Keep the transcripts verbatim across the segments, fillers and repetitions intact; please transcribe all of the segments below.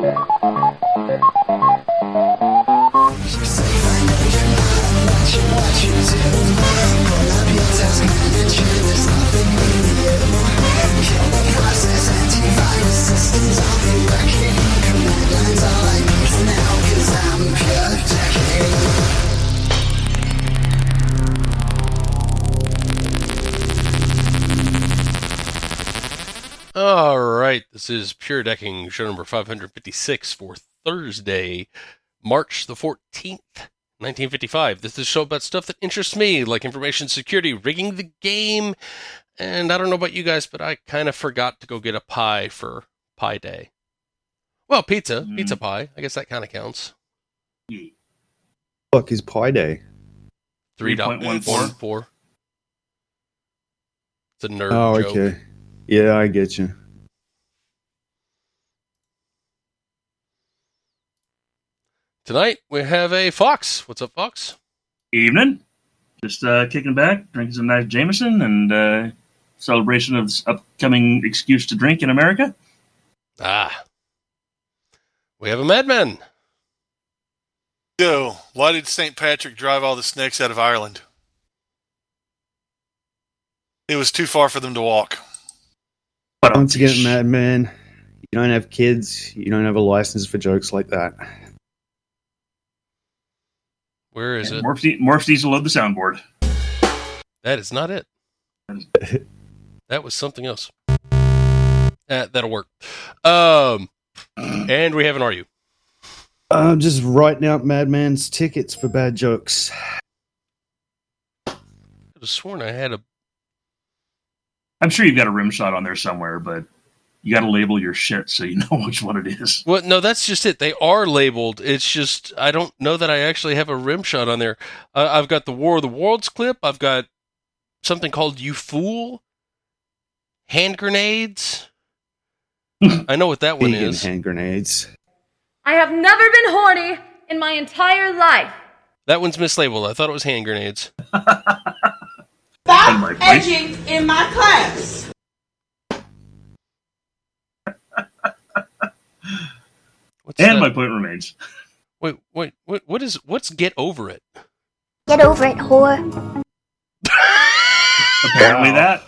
All right, this is Pure Decking, show number five hundred fifty-six for Thursday, March the fourteenth, nineteen fifty-five. This is a show about stuff that interests me, like information security, rigging the game, and I don't know about you guys, but I kind of forgot to go get a pie for Pie Day. Well, pizza, mm. pizza pie. I guess that kind of counts. Fuck is Pie Day? three point one four. It's a nerd oh, joke. Okay. Yeah, I get you. Tonight, we have a Fox. What's up, Fox? Evening. Just uh, kicking back, drinking some nice Jameson, and uh, celebration of this upcoming excuse to drink in America. Ah. We have a Madman. Yo, why did Saint Patrick drive all the snakes out of Ireland? It was too far for them to walk. Once again, Madman, you don't have kids, you don't have a license for jokes like that. Where is and it? Morph, Morph needs to load the soundboard. That is not it. That was something else. Uh, that'll work. Um, and we have an Are You? I'm just writing out Madman's tickets for bad jokes. I could have sworn I had a... I'm sure you've got a rim shot on there somewhere, but you got to label your shit so you know which one it is. Well, no, that's just it. They are labeled. It's just, I don't know that I actually have a rim shot on there. Uh, I've got the War of the Worlds clip. I've got something called You Fool. Hand grenades. I know what that one Vegan is. Hand grenades. I have never been horny in my entire life. That one's mislabeled. I thought it was hand grenades. Stop edging in my class. What's and that? My point remains. Wait, wait, what? What is? What's get over it? Get over it, whore. Apparently that.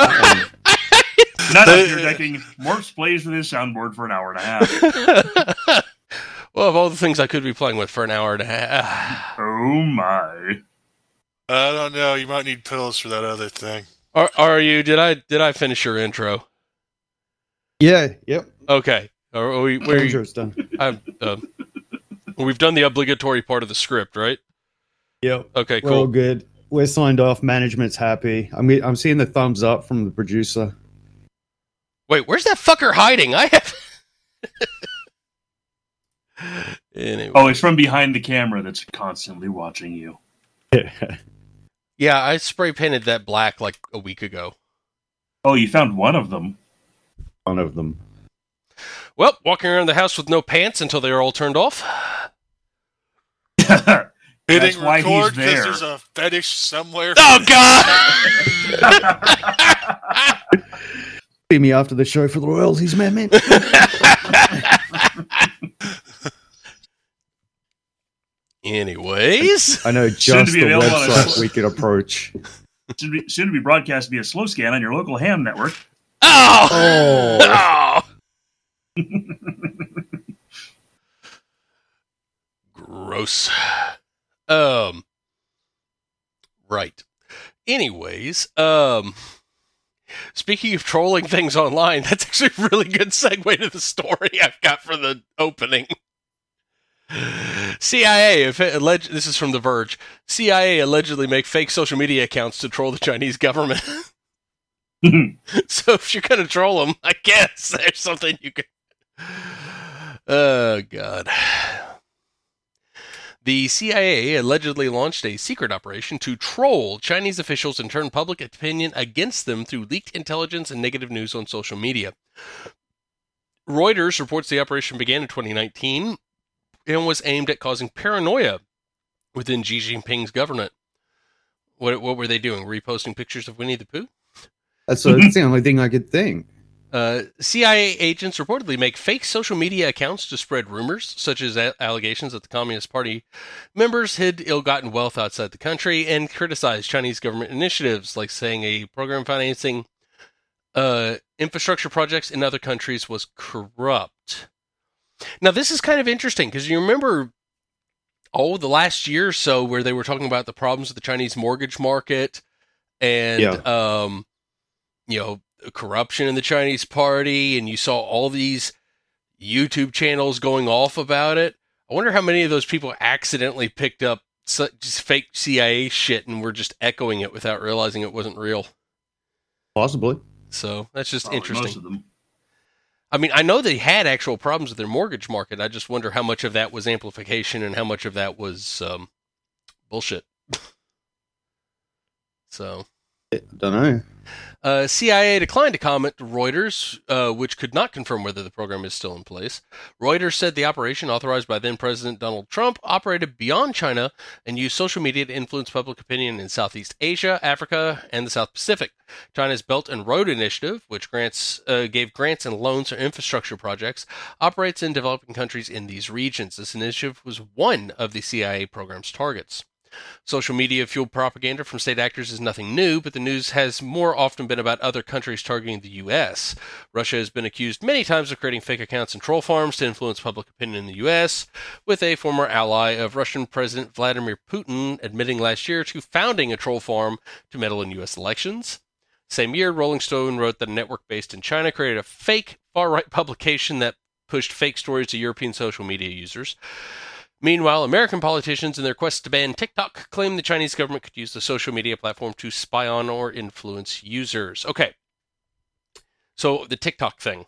Not if you're decking. Morph plays with his soundboard for an hour and a half. Well, of all the things I could be playing with for an hour and a half. Oh my. I don't know. You might need pills for that other thing. Are, are you? Did I? Did I finish your intro? Yeah. Yep. Okay. Are, are we? Where sure it's done. I'm, um, we've done the obligatory part of the script, right? Yep. Okay. We're Cool. all good. We're signed off. Management's happy. I'm. I'm seeing the thumbs up from the producer. Wait, where's that fucker hiding? I have. Anyway. Oh, it's from behind the camera that's constantly watching you. Yeah, I spray painted that black like a week ago. Oh, you found one of them. One of them. Well, walking around the house with no pants until they are all turned off. Hitting That's why record he's there. because there's a fetish somewhere. Oh, God! See me after the show for the royalties, Madman. Anyways. I know just the website we could approach. Soon to, be, soon to be broadcast via slow scan on your local ham network. Oh! Oh! Oh! Gross. Um. Right. Anyways, um. Speaking of trolling things online, that's actually a really good segue to the story I've got for the opening. C I A, if it alleged, this is from The Verge. C I A allegedly make fake social media accounts to troll the Chinese government. So if you're going to troll them, I guess there's something you can... Oh, God. The C I A allegedly launched a secret operation to troll Chinese officials and turn public opinion against them through leaked intelligence and negative news on social media. Reuters reports the operation began in twenty nineteen and was aimed at causing paranoia within Xi Jinping's government. What what were they doing? Reposting pictures of Winnie the Pooh? That's, that's the only thing I could think. Uh, C I A agents reportedly make fake social media accounts to spread rumors, such as a- allegations that the Communist Party members hid ill-gotten wealth outside the country and criticize Chinese government initiatives, like saying a program financing uh, infrastructure projects in other countries was corrupt. Now, this is kind of interesting, because you remember, oh, the last year or so where they were talking about the problems with the Chinese mortgage market and, Yeah. um, you know, corruption in the Chinese party, and you saw all these YouTube channels going off about it. I wonder how many of those people accidentally picked up just fake C I A shit and were just echoing it without realizing it wasn't real. Possibly. So that's just Probably interesting. Most of them. I mean, I know they had actual problems with their mortgage market. I just wonder how much of that was amplification and how much of that was um, bullshit. So, Don't know. uh, C I A declined to comment to Reuters, uh, which could not confirm whether the program is still in place. Reuters said the operation, authorized by then-President Donald Trump, operated beyond China and used social media to influence public opinion in Southeast Asia, Africa, and the South Pacific. China's Belt and Road Initiative, which grants uh, gave grants and loans for infrastructure projects, operates in developing countries in these regions. This initiative was one of the C I A program's targets. Social media-fueled propaganda from state actors is nothing new, but the news has more often been about other countries targeting the U S. Russia has been accused many times of creating fake accounts and troll farms to influence public opinion in the U S, with a former ally of Russian President Vladimir Putin admitting last year to founding a troll farm to meddle in U S elections. Same year, Rolling Stone wrote that a network based in China created a fake far-right publication that pushed fake stories to European social media users. Meanwhile, American politicians, in their quest to ban TikTok, claim the Chinese government could use the social media platform to spy on or influence users. Okay, so the TikTok thing.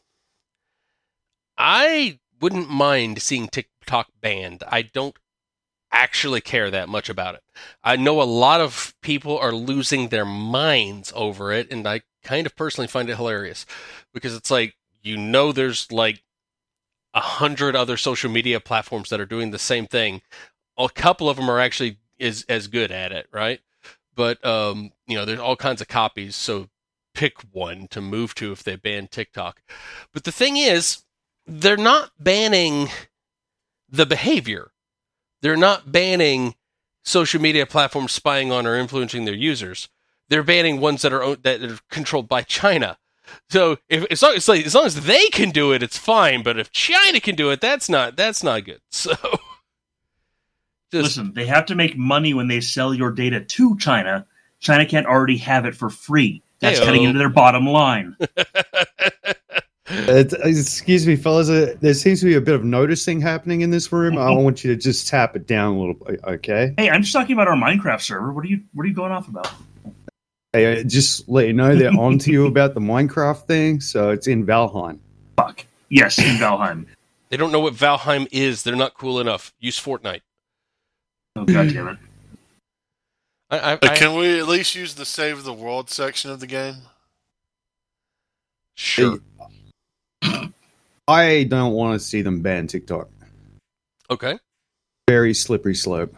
I wouldn't mind seeing TikTok banned. I don't actually care that much about it. I know a lot of people are losing their minds over it, and I kind of personally find it hilarious. Because it's like, you know there's like a hundred other social media platforms that are doing the same thing. A couple of them are actually is as good at it, right? But um, you know, there's all kinds of copies, so pick one to move to if they ban TikTok. But the thing is, they're not banning the behavior. They're not banning social media platforms spying on or influencing their users. They're banning ones that are that are controlled by China. So if as long, it's like, as long as they can do it, it's fine. But if China can do it, that's not that's not good. So just, listen, they have to make money when they sell your data to China. China can't already have it for free. That's Hey-o. cutting into their bottom line. Uh, excuse me, fellas. Uh, there seems to be a bit of noticing happening in this room. I want you to just tap it down a little bit, okay? Hey, I'm just talking about our Minecraft server. What are you What are you going off about? Hey, uh, just let you know they're on to you about the Minecraft thing, so it's in Valheim. Fuck. Yes, in Valheim. They don't know what Valheim is. They're not cool enough. Use Fortnite. Oh, God damn it. I, I, But I, can we at least use the save the world section of the game? sure. I don't want to see them ban TikTok. Okay. Very slippery slope.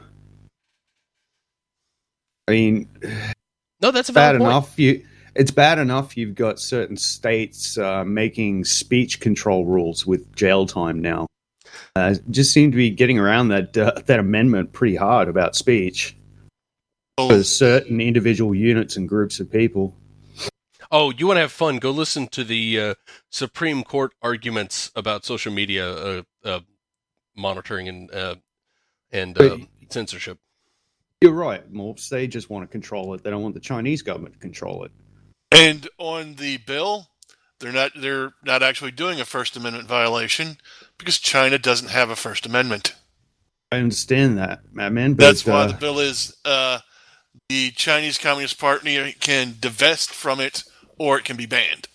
I mean, No, that's a bad valid point. enough. You, it's bad enough you've got certain states uh, making speech control rules with jail time now. Uh, just seem to be getting around that uh, that amendment pretty hard about speech for certain individual units and groups of people. Oh, you want to have fun? Go listen to the uh, Supreme Court arguments about social media uh, uh, monitoring and uh, and uh, censorship. You're right, Morps. They just want to control it. They don't want the Chinese government to control it. And on the bill, they're not they're not actually doing a First Amendment violation because China doesn't have a First Amendment. I understand that, man. But, That's why uh, the bill is uh, the Chinese Communist Party can divest from it or it can be banned.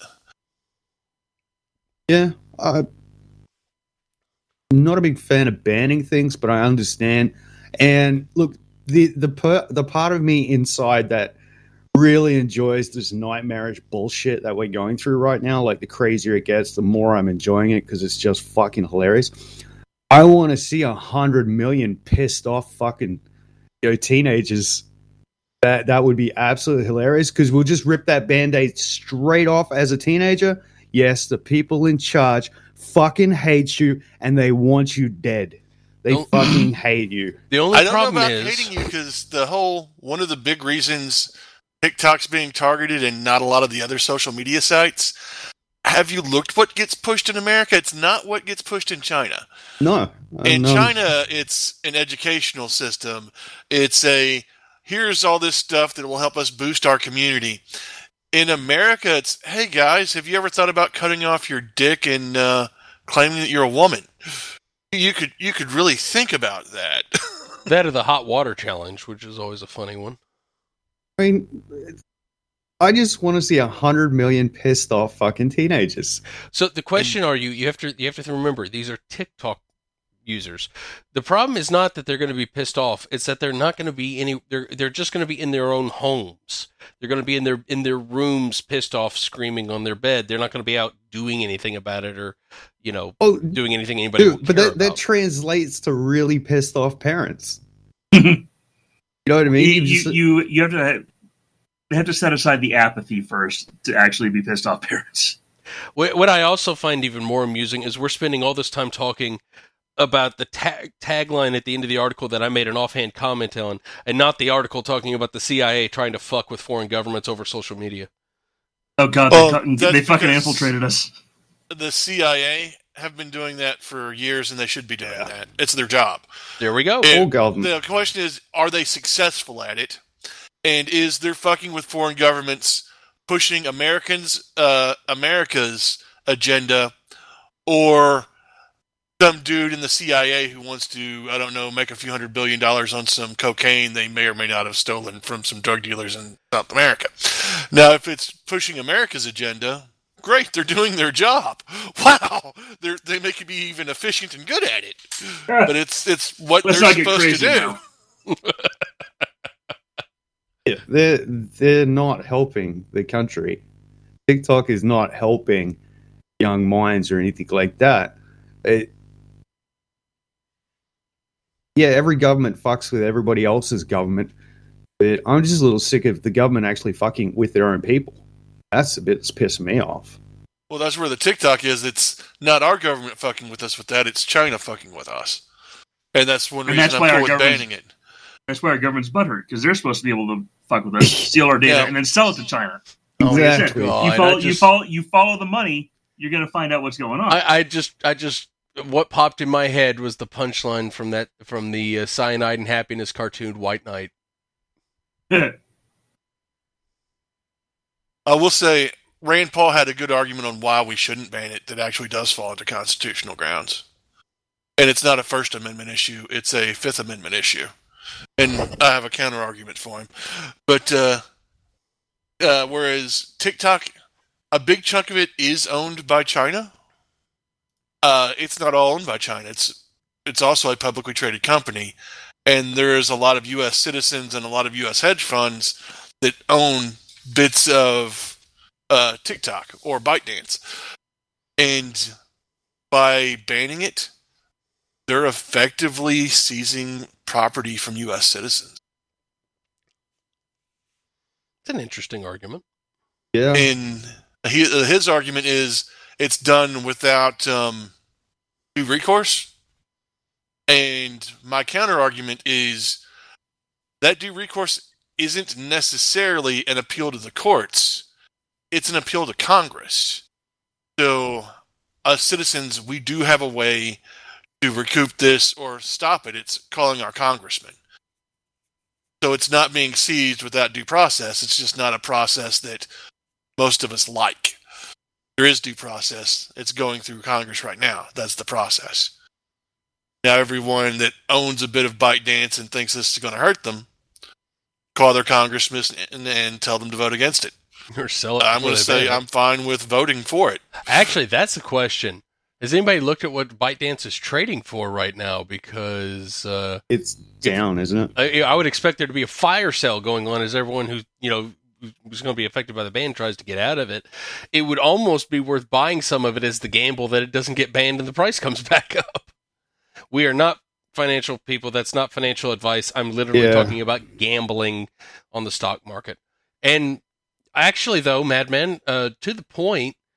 Yeah, I'm not a big fan of banning things, but I understand. And look, the the per, the part of me inside that really enjoys this nightmarish bullshit that we're going through right now, like the crazier it gets, the more I'm enjoying it because it's just fucking hilarious. I want to see a hundred million pissed off fucking you know teenagers. That that would be absolutely hilarious because we'll just rip that Band-Aid straight off as a teenager. yes, the people in charge fucking hate you and they want you dead. They Don't- fucking hate you. The only I don't know problem about is hating you because the whole one of the big reasons TikTok's being targeted and not a lot of the other social media sites. Have you looked what gets pushed in America? It's not what gets pushed in China. No. In no. China, it's an educational system. It's a here's all this stuff that will help us boost our community. In America, it's hey guys, have you ever thought about cutting off your dick and uh, claiming that you're a woman? You could you could really think about that. that or the hot water challenge, which is always a funny one. I mean, I just want to see a hundred million pissed off fucking teenagers. So the question are you you have to you have to remember these are TikTok users. The problem is not that they're going to be pissed off, it's that they're not going to be any they're they're just going to be in their own homes. They're going to be in their in their rooms pissed off screaming on their bed. They're not going to be out doing anything about it or, you know, Oh, doing anything anybody dude, will but care that, that about. translates to really pissed off parents. You know what I mean? you, just- you, you you have to have, you have to set aside the apathy first to actually be pissed off parents. What what I also find even more amusing is we're spending all this time talking about the tag tagline at the end of the article that I made an offhand comment on, and not the article talking about the C I A trying to fuck with foreign governments over social media. Oh god, Well, they, cut- that's they fucking because- infiltrated us. The C I A have been doing that for years, and they should be doing that. It's their job. There we go. And All government. the question is, are they successful at it? And is their fucking with foreign governments pushing Americans, uh, America's agenda, or some dude in the C I A who wants to, I don't know, make a few hundred billion dollars on some cocaine they may or may not have stolen from some drug dealers in South America? Now, if it's pushing America's agenda, great, they're doing their job. Wow, they they make you be even efficient and good at it. But it's it's what Let's they're not get supposed to crazy do. now. Yeah, they're they're not helping the country. TikTok is not helping young minds or anything like that. It, yeah, every government fucks with everybody else's government, but I'm just a little sick of the government actually fucking with their own people. That's the bit that's pissing me off. Well, that's where the TikTok is. It's not our government fucking with us with that. It's China fucking with us. And that's one And reason that's I'm why cool our with government's- banning it. That's why our government's butthurt, because they're supposed to be able to fuck with us, steal our data, Yeah. and then sell it to China. Oh, Like I said, Exactly. God, you I follow, you just- follow, you follow the money. You're going to find out what's going on. I, I just, I just, what popped in my head was the punchline from that, from the uh, Cyanide and Happiness cartoon White Knight. I will say, Rand Paul had a good argument on why we shouldn't ban it that actually does fall into constitutional grounds. And it's not a First Amendment issue, it's a Fifth Amendment issue. And I have a counter argument for him. But, uh, uh, whereas TikTok, a big chunk of it is owned by China. Uh, it's not all owned by China. It's it's also a publicly traded company, and there is a lot of U S citizens and a lot of U S hedge funds that own bits of uh, TikTok or ByteDance. And by banning it, they're effectively seizing property from U S citizens. It's an interesting argument. Yeah. And he, his argument is it's done without um, due recourse. And my counter argument is that due recourse isn't necessarily an appeal to the courts. It's an appeal to Congress. So, us citizens, we do have a way to recoup this or stop it. It's calling our congressman. So it's not being seized without due process. It's just not a process that most of us like. There is due process. It's going through Congress right now. That's the process. Now everyone that owns a bit of ByteDance and thinks this is going to hurt them, call their congressman and, and tell them to vote against it. Or sell it. I'm before going they to say ban it. I'm fine with voting for it. Actually, that's the question. Has anybody looked at what ByteDance is trading for right now? Because uh, It's down, isn't it? I, I would expect there to be a fire sale going on as everyone who, you know, who's going to be affected by the ban tries to get out of it. It would almost be worth buying some of it as the gamble that it doesn't get banned and the price comes back up. We are not financial people. That's not financial advice. I'm literally Yeah. talking about gambling on the stock market. And actually, though, Madman, uh, to the point,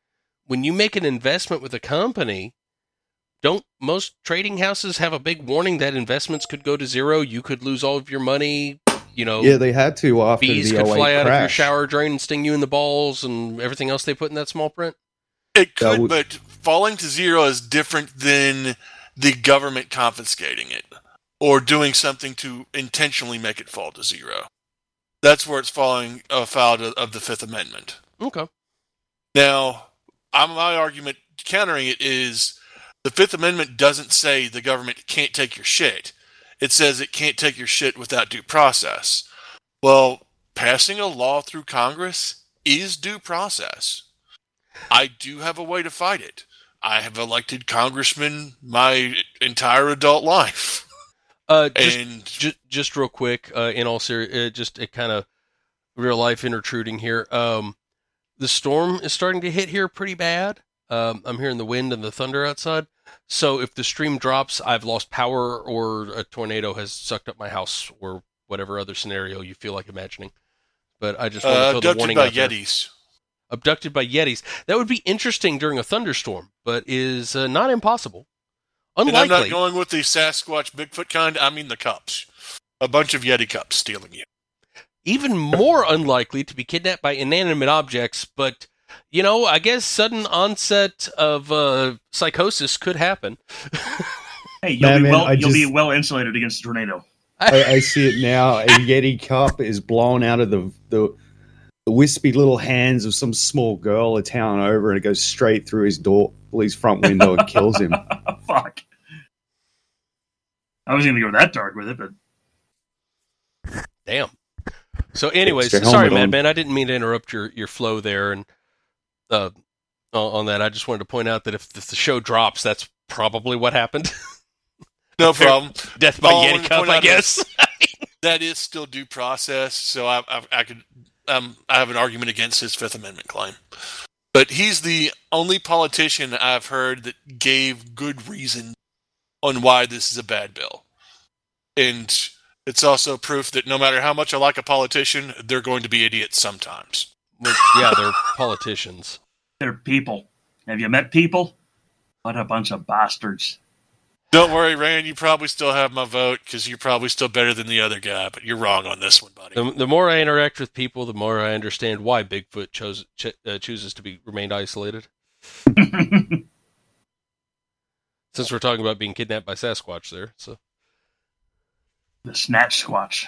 when you make an investment with a company, don't most trading houses have a big warning that investments could go to zero? You could lose all of your money. You know, Yeah, they had to after bees the could oh eight fly out of your crash. shower drain and sting you in the balls and everything else they put in that small print. It That could, would- but falling to zero is different than the government confiscating it or doing something to intentionally make it fall to zero. That's where it's falling afoul of, of the Fifth Amendment. Okay. Now, I'm, my argument countering it is the Fifth Amendment doesn't say the government can't take your shit. It says it can't take your shit without due process. Well, passing a law through Congress is due process. I do have a way to fight it. I have elected congressmen my entire adult life. Uh, just, And just, just real quick, uh, in all ser- uh, just a kind of real life intruding here. Um, the storm is starting to hit here pretty bad. Um, I'm hearing the wind and the thunder outside. So if the stream drops, I've lost power or a tornado has sucked up my house or whatever other scenario you feel like imagining. But I just want to uh, throw the abducted warning by out there. Yetis. Abducted by Yetis. That would be interesting during a thunderstorm, but is uh, not impossible. And I'm Unlikely. not going with the Sasquatch Bigfoot kind. I mean the cups. A bunch of Yeti cups stealing you. Even more unlikely to be kidnapped by inanimate objects, but, you know, I guess sudden onset of uh, psychosis could happen. Hey, you'll, Man, be, man, well, I you'll be just- well insulated against a tornado. I, I see it now. A Yeti cup is blown out of the, the the wispy little hands of some small girl a town over, and it goes straight through his door, his front window, and kills him. Fuck. I was going to go that dark with it, but Damn. So anyways, Extra sorry, helmet on. Madman, I didn't mean to interrupt your, your flow there and uh, on that. I just wanted to point out that if the show drops, that's probably what happened. No problem. Death by All I Yeti wanted to Cup, point I out guess. is that is still due process, so I, I, I could um, I have an argument against his Fifth Amendment claim. But he's the only politician I've heard that gave good reason on why this is a bad bill. And it's also proof that no matter how much I like a politician, they're going to be idiots sometimes. Well, yeah, they're politicians. they're people. Have you met people? What a bunch of bastards. Don't worry, Rand, you probably still have my vote because you're probably still better than the other guy, but you're wrong on this one, buddy. The, the more I interact with people, the more I understand why Bigfoot chose, ch- uh, chooses to be remained isolated. Since we're talking about being kidnapped by Sasquatch there, so The Snatch Squatch.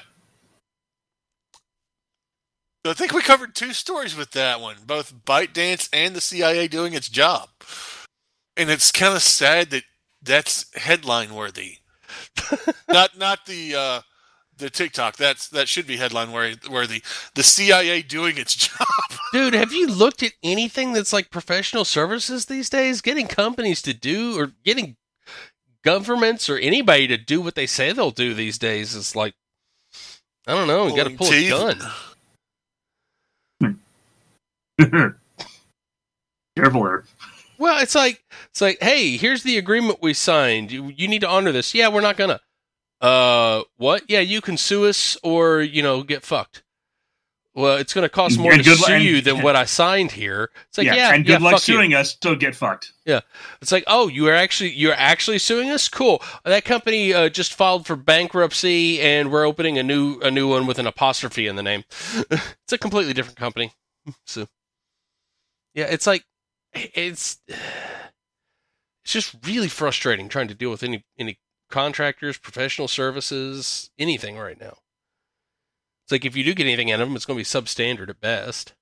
So I think we covered two stories with that one, both ByteDance and the C I A doing its job. And it's kind of sad that that's headline worthy. not not the uh, the TikTok. That's that should be headline worthy. The C I A doing its job. dude, have you looked at anything that's like professional services these days? Getting companies to do or getting governments or anybody to do what they say they'll do these days is like, I don't know, you got to Pulling pull teeth. a gun. Careful there. Well, it's like it's like, hey, here's the agreement we signed. You, you need to honor this. Yeah, we're not gonna. Uh, what? Yeah, you can sue us or you know get fucked. Well, it's going to cost more And to good sue lu- and- you than what I signed here. It's like, yeah, yeah, and yeah, good luck fuck you. suing us, so get fucked. Yeah, it's like, oh, you are actually you're actually suing us. Cool. That company uh, just filed for bankruptcy, and we're opening a new a new one with an apostrophe in the name. It's a completely different company. So, yeah, it's like it's it's just really frustrating trying to deal with any any contractors, professional services, anything right now. It's like if you do get anything out of them, it's going to be substandard at best.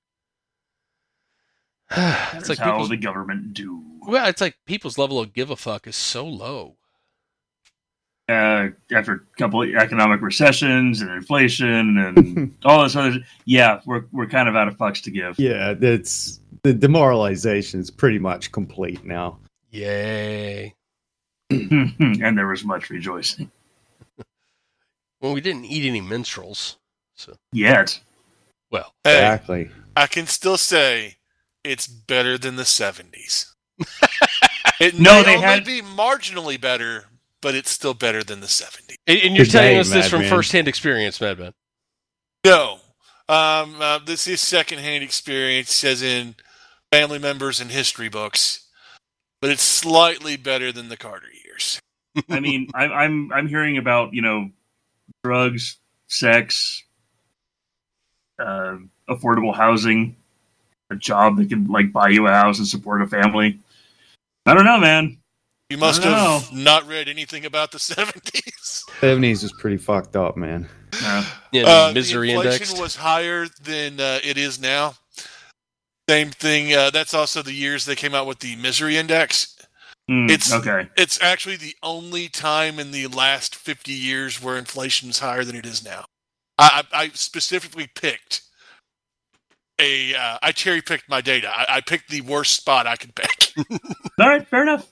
That's It's like how people's, the government do. well, it's like people's level of give a fuck is so low. Uh, after a couple of economic recessions and inflation and all this other, yeah, we're we're kind of out of fucks to give. Yeah, that's the demoralization is pretty much complete now. Yay. And there was much rejoicing. Well, we didn't eat any minstrels, so Yet. well. Hey, Exactly. I can still say it's better than the seventies. It No, may they only had- be marginally better, but it's still better than the seventies. And, and you're Good telling day, us this from Madman. firsthand experience, Madman. No, um, uh, this is secondhand experience, as in family members and history books, but it's slightly better than the Carter years. I mean, I, I'm I'm hearing about, you know, drugs, sex, uh, affordable housing, a job that can like buy you a house and support a family. I don't know, man. You must I don't have know. not read anything about the seventies. seventies is pretty fucked up, man. Yeah. Yeah, the Uh, misery the inflation index. was higher than uh, it is now. Same thing. Uh, that's also the years they came out with the misery index. Mm, It's okay. It's actually the only time in the last fifty years where inflation is higher than it is now. I, I I specifically picked a. Uh, I cherry picked my data. I, I picked the worst spot I could pick. All right, fair enough.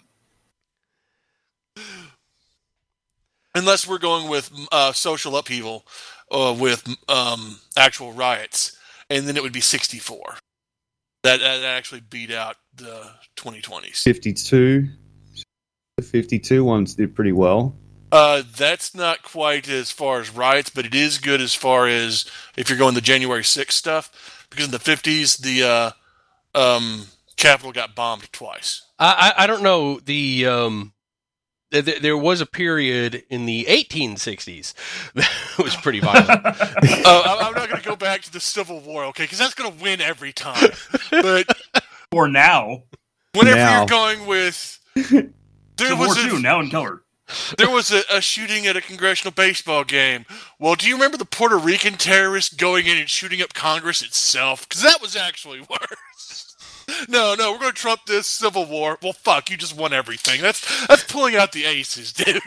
Unless we're going with uh, social upheaval, uh, with um, actual riots, and then it would be sixty-four. That that actually beat out the twenty twenties. fifty-two. The fifty-two ones did pretty well. Uh, that's not quite as far as riots, but it is good as far as if you're going the January sixth stuff, because in the fifties, the uh, um, Capitol got bombed twice. I, I I don't know the um. th- th- There was a period in the eighteen sixties that was pretty violent. uh, I- I'm not going to go back to the Civil War, okay, because that's going to win every time. But For now. whenever Now. you're going with, there Civil War was two, a, now in color. there was a, a shooting at a congressional baseball game. Well, do you remember the Puerto Rican terrorist going in and shooting up Congress itself? Because that was actually worse. No, no, we're going to trump this Civil War. Well, fuck, you just won everything. That's that's pulling out the aces, dude.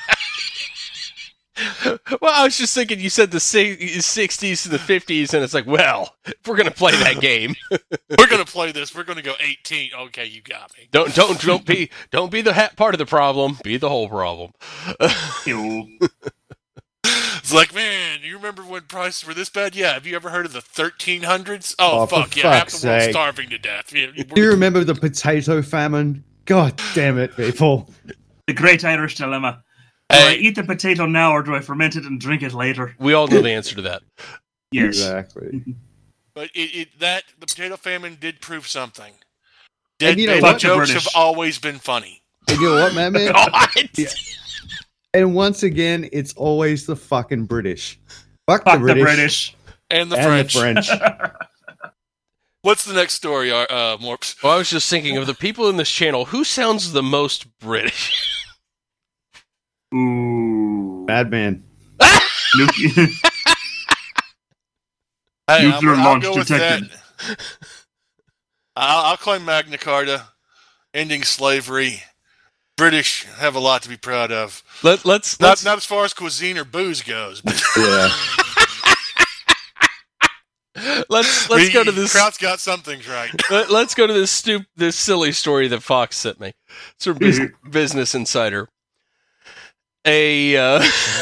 Well, I was just thinking you said the si- sixties to the fifties, and it's like, well, if we're going to play that game, We're going to play this. We're going to go eighteen. Okay, you got me. don't don't don't be don't be the ha- part of the problem, be the whole problem. Ew. It's like, man, you remember when prices were this bad? Yeah. Have you ever heard of the thirteen hundreds? Oh, Oh, for fuck, yeah. Half fuck's the world's sake. starving to death. Yeah, Do you remember the potato famine? God damn it, people. The great Irish dilemma. Do I eat the potato now or do I ferment it and drink it later? We all know the answer to that. Yes. Exactly. But it, it that the potato famine did prove something. And Dead you know baby what? jokes British. have always been funny. And you know what, man? man? What? Yeah. And once again, it's always the fucking British. Fuck, Fuck the British. the British. And the and French. the French. What's the next story, uh, uh, Morps? Well, I was just thinking of the people in this channel. Who sounds the most British? Ooh. Madman. Nuke- Hey, I'm- Nuclear I'll launch go with detected. that. I'll, I'll claim Magna Carta, ending slavery. British have a lot to be proud of. Let, let's Not let's not as far as cuisine or booze goes, but Yeah. let's let's go to the this. Kraut's got some things right. Let, let's go to this stup- this silly story that Fox sent me. It's from Bus- Business Insider. A uh,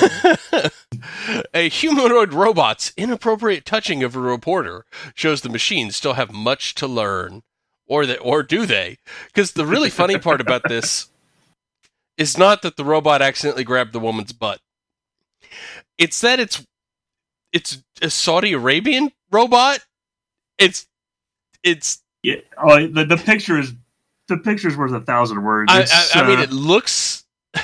a humanoid robot's inappropriate touching of a reporter shows the machines still have much to learn, or that, or do they? Because the really funny part about this is not that the robot accidentally grabbed the woman's butt. It's that it's it's a Saudi Arabian robot. It's it's. Yeah. Oh, the, the picture is the picture's worth a thousand words. I, It's, I, I mean, uh, it looks.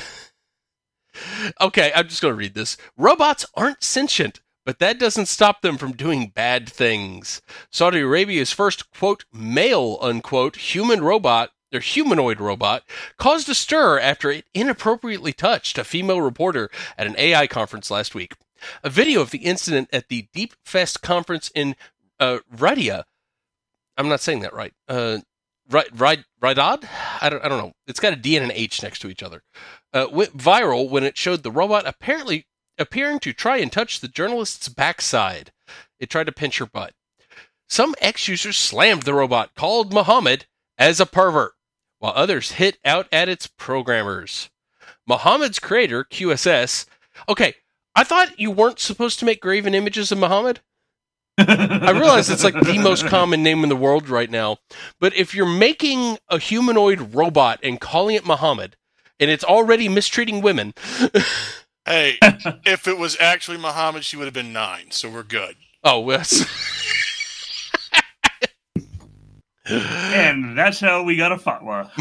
Okay, I'm just going to read this. Robots aren't sentient, but that doesn't stop them from doing bad things. Saudi Arabia's first, quote, male, unquote, human robot, or humanoid robot, caused a stir after it inappropriately touched a female reporter at an A I conference last week. A video of the incident at the Deep Fest conference in uh, Riyadh. I'm not saying that right. Uh, Riyadh? Riyadh? I don't, I don't know. It's got a D and an H next to each other. Uh, went viral when it showed the robot apparently appearing to try and touch the journalist's backside. It tried to pinch her butt. Some ex-users slammed the robot, called Muhammad as a pervert, while others hit out at its programmers. Muhammad's creator, Q S S... Okay, I thought you weren't supposed to make graven images of Muhammad. I realize it's like the most common name in the world right now, but if you're making a humanoid robot and calling it Muhammad, and it's already mistreating women... Hey, if it was actually Muhammad, she would have been nine, so we're good. Oh, yes. And that's how we got a fatwa.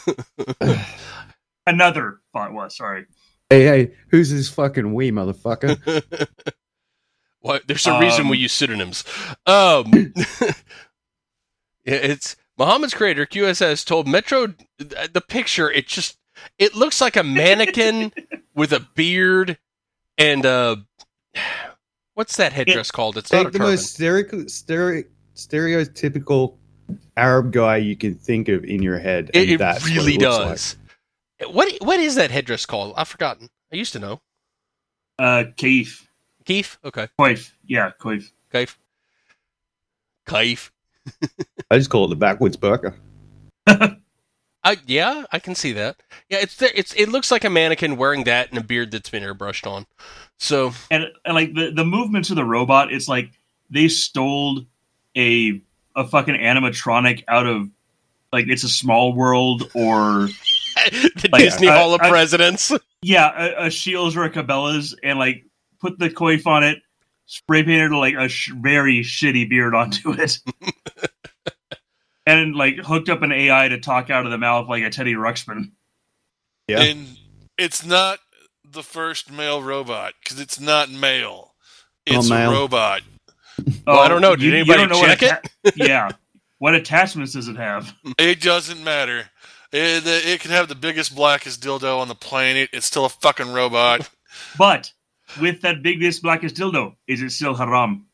Another fatwa, sorry. Hey, hey, who's this fucking we, motherfucker? Well, there's a reason Um, we use pseudonyms. Um, it's Muhammad's creator, Q S S, told Metro the picture. It just it looks like a mannequin with a beard and uh, what's that headdress It- called? It's not Take a the turban. most stereo, stereo, stereotypical Arab guy you can think of in your head. It, and it that's what really it looks does. What what is that headdress called? I've forgotten. I used to know. Uh, Kaif. Keith? Okay. Koif. Yeah, Koif. Kaif. Kaif. like. I just call it the backwards burqa. I, yeah, I can see that. Yeah, it's it's it looks like a mannequin wearing that and a beard that's been airbrushed on. So And, and like the, the movements of the robot, it's like they stole a a fucking animatronic out of like It's a Small World or the Like, Disney I- Hall of I- Presidents. yeah, a, a Shields or a Cabela's, and like put the coif on it, spray painted like a sh- very shitty beard onto it, and like hooked up an A I to talk out of the mouth like a Teddy Ruxpin. Yeah. And it's not the first male robot because it's not male. It's Not a male. robot. Well, I don't know. Did anybody what check atta- yeah. What attachments does it have? It doesn't matter. It, it can have the biggest, blackest dildo on the planet. It's still a fucking robot. But with that biggest, blackest dildo, is it still haram?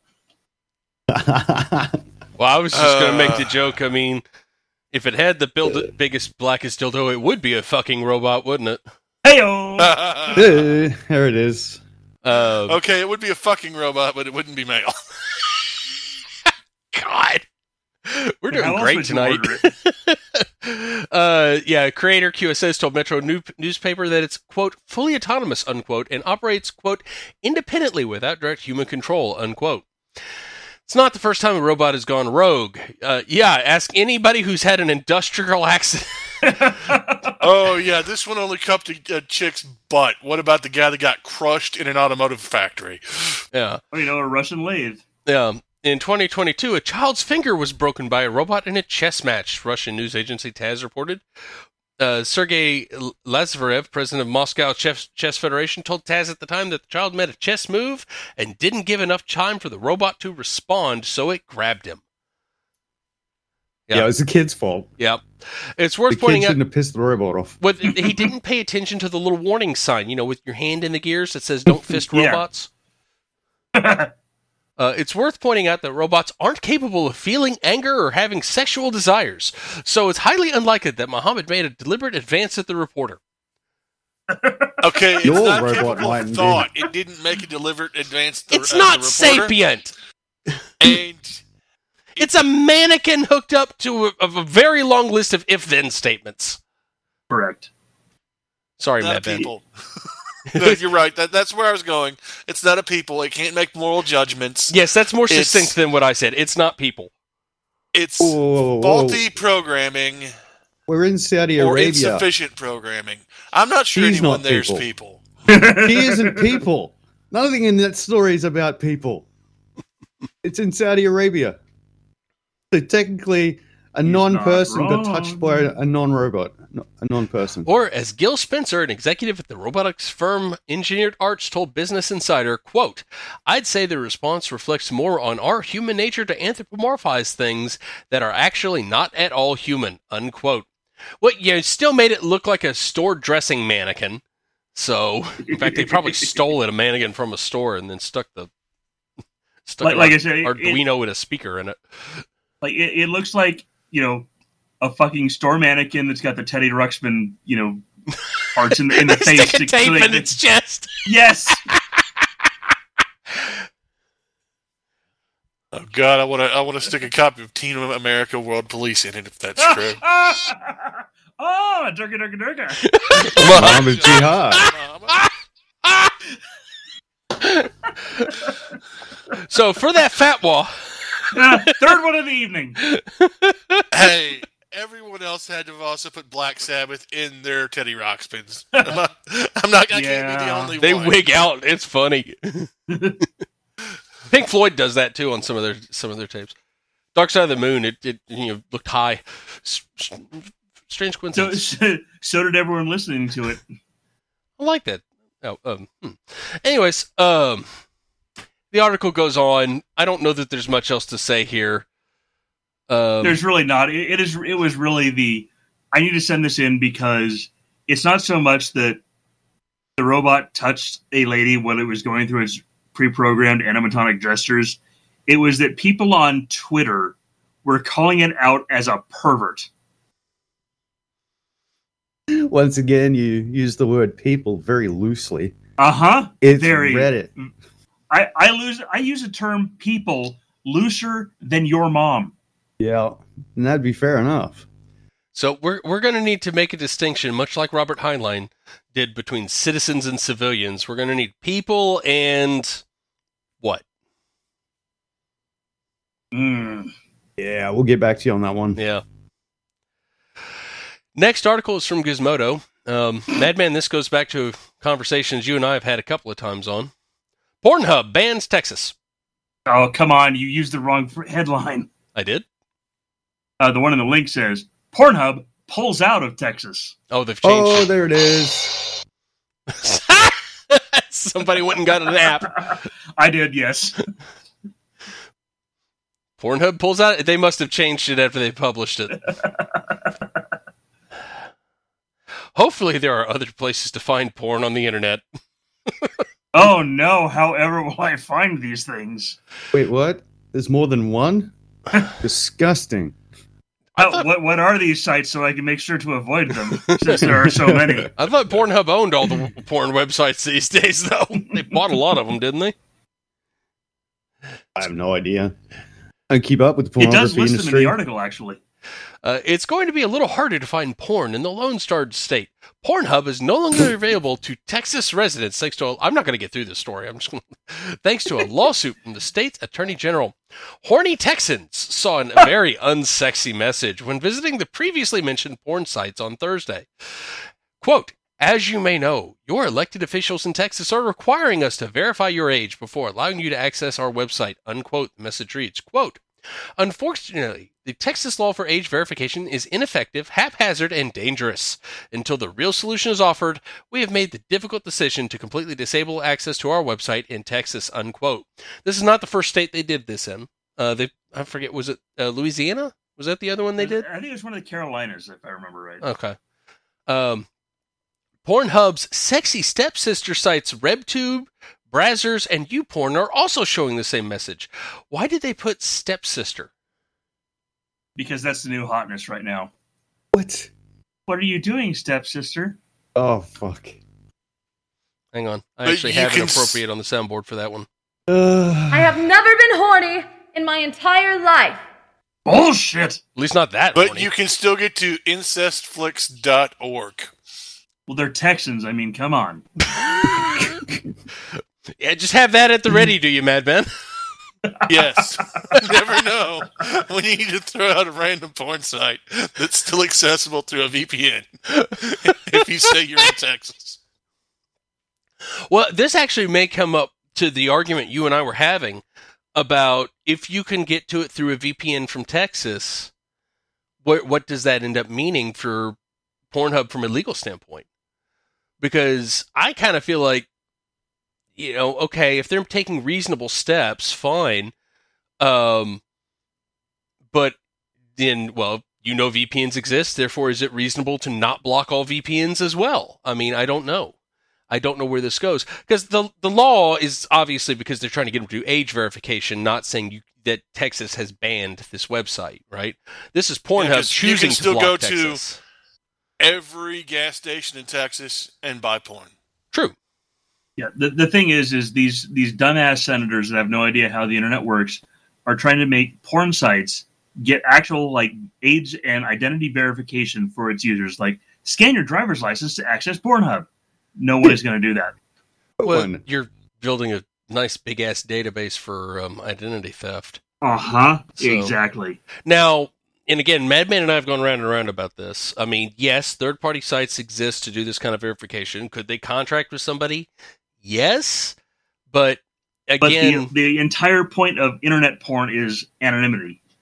Well, I was just going to make the Uh. joke. I mean, if it had the build- biggest, blackest dildo, it would be a fucking robot, wouldn't it? Heyo! Eh, there it is. Uh, Okay, it would be a fucking robot, but it wouldn't be male. God. We're doing How else great would you tonight. order it? uh, yeah, creator Q S S told Metro New- newspaper that it's, quote, fully autonomous, unquote, and operates, quote, independently without direct human control, unquote. It's not the first time a robot has gone rogue. Uh, yeah, ask anybody who's had an industrial accident. Oh, yeah, this one only cupped a, a chick's butt. What about the guy that got crushed in an automotive factory? Yeah. Oh, you know, a Russian lathe. Yeah. In twenty twenty-two, a child's finger was broken by a robot in a chess match, Russian news agency TASS reported. Uh, Sergei Lazarev, president of Moscow Chess, Chess Federation, told TASS at the time that the child made a chess move and didn't give enough time for the robot to respond, so it grabbed him. Yeah, it was the kid's fault. Yeah. It's The worth kid pointing out, shouldn't have pissed the robot off. what, he didn't pay attention to the little warning sign, you know, with your hand in the gears that says don't fist Yeah. robots. Uh, it's worth pointing out that robots aren't capable of feeling anger or having sexual desires, so it's highly unlikely that Muhammad made a deliberate advance at the reporter. Okay, it's Your not robot capable might of be. thought. It didn't make a deliberate advance. The, It's uh, not the reporter. sapient. And It's a mannequin hooked up to a, of a very long list of if-then statements. Correct. Sorry, not Matt Ben. people. No, you're right. That, that's where I was going. It's not a people. It can't make moral judgments. Yes, that's more It's- succinct than what I said. It's not people. It's Whoa, whoa, whoa, whoa. faulty programming We're in Saudi or Arabia. insufficient programming. I'm not sure He's anyone not there's people. people. He isn't people. Nothing in that story is about people. It's in Saudi Arabia. So technically, a He's non-person not got touched by a, a non-robot, a non-person. Or, as Gil Spencer, an executive at the robotics firm Engineered Arts, told Business Insider, quote, I'd say the response reflects more on our human nature to anthropomorphize things that are actually not at all human, unquote. Well, you know, still made it look like a store dressing mannequin. So, in fact, they probably stole it, a mannequin from a store and then stuck the stuck Like- an like I Ar- said, it- Arduino with a speaker in it. Like it, it looks like, you know, a fucking store mannequin that's got the Teddy Ruxpin, you know, parts in, in the face. Stick a to- tape so they- in its chest. Yes. Oh God, I want to. I want to stick a copy of Team America World Police in it if that's true. Oh, durka durka durka. Muhammad Jihad. So, for that fatwa, Uh, third one of the evening. Hey, everyone else had to have also put Black Sabbath in their Teddy Ruxpins. I'm not. I'm not I can't be the Yeah. only they one. wig out. It's funny. Pink Floyd does that too on some of their some of their tapes. Dark Side of the Moon, it, it you know looked high. S- s- strange So, coincidence. so did everyone listening to it. I like that. Oh, um, hmm. Anyways, um, the article goes on. I don't know that there's much else to say here. Um, There's really not. It, it is. It was really the. I need to send this in because it's not so much that the robot touched a lady when it was going through its pre-programmed animatronic gestures. It was that people on Twitter were calling it out as a pervert. Once again, you use the word people very loosely. Uh huh. It's Very. Reddit. I I lose. I use the term people looser than your mom. Yeah, and that'd be fair enough. so we're we're going to need to make a distinction, much like Robert Heinlein did, between citizens and civilians. We're going to need people and what? Mm. Yeah, we'll get back to you on that one. Yeah. Next article is from Gizmodo. Um, Madman, this goes back to conversations you and I have had a couple of times on. Pornhub bans Texas. Oh, come on. You used the wrong fr- headline. I did? Uh, the one in the link says, Pornhub pulls out of Texas. Oh, they've changed Oh, it. there it is. Somebody went and got an app. I did, yes. Pornhub pulls out. They must have changed it after they published it. Hopefully there are other places to find porn on the internet. Oh, no. However will I find these things? Wait, what? There's more than one? Disgusting. Oh, thought- what, what are these sites so I can make sure to avoid them, since there are so many? I thought Pornhub owned all the porn websites these days, though. They bought a lot of them, didn't they? I have no idea. I keep up with the It does pornography list them in industry. the article, actually. Uh, it's going to be a little harder to find porn in the Lone Star State. Pornhub is no longer available to Texas residents thanks to a, I'm not going to get through this story. I'm just going thanks to a lawsuit from the state's attorney general. Horny Texans saw a very unsexy message when visiting the previously mentioned porn sites on Thursday. Quote, as you may know, your elected officials in Texas are requiring us to verify your age before allowing you to access our website, unquote. The message reads, quote, unfortunately, the Texas law for age verification is ineffective, haphazard, and dangerous. Until the real solution is offered, we have made the difficult decision to completely disable access to our website in Texas, unquote. This is not the first state they did this in. Uh, they, I forget, was it uh, Louisiana? Was that the other one they did? I think it was one of the Carolinas, if I remember right. Okay. Um, Pornhub's sexy stepsister sites RebTube, Brazzers, and YouPorn are also showing the same message. Why did they put stepsister? Because that's the new hotness right now. What? What are you doing, stepsister? Oh, fuck. Hang on. I But actually you have it can s- appropriate on the soundboard for that one. Uh, I have never been horny in my entire life. Bullshit! At least not that But horny. you can still get to incest flix dot org. Well, they're Texans. I mean, come on. Yeah, just have that at the ready, do you, Madman? Yes. You never know when you need to throw out a random porn site that's still accessible through a V P N if you say you're in Texas. Well, this actually may come up to the argument you and I were having about if you can get to it through a V P N from Texas, what what does that end up meaning for Pornhub from a legal standpoint? Because I kind of feel like, you know, okay, if they're taking reasonable steps, fine. Um, but then, well, you know V P Ns exist, therefore is it reasonable to not block all V P Ns as well? I mean, I don't know. I don't know where this goes. Because the the law is obviously because they're trying to get them to do age verification, not saying you, that Texas has banned this website, right? This is Pornhub Yeah, 'cause you choosing can still to block go to- Texas. Every gas station in Texas and buy porn. True. Yeah, the, the thing is, is these these dumbass senators that have no idea how the internet works are trying to make porn sites get actual like age and identity verification for its users. Like, scan your driver's license to access Pornhub. No one is going to do that. Well, one. you're building a nice big ass database for um, identity theft. Uh huh. So- Exactly. Now, and again, Madman and I have gone round and round about this. I mean, yes, third-party sites exist to do this kind of verification. Could they contract with somebody? Yes, but But again, the the entire point of internet porn is anonymity.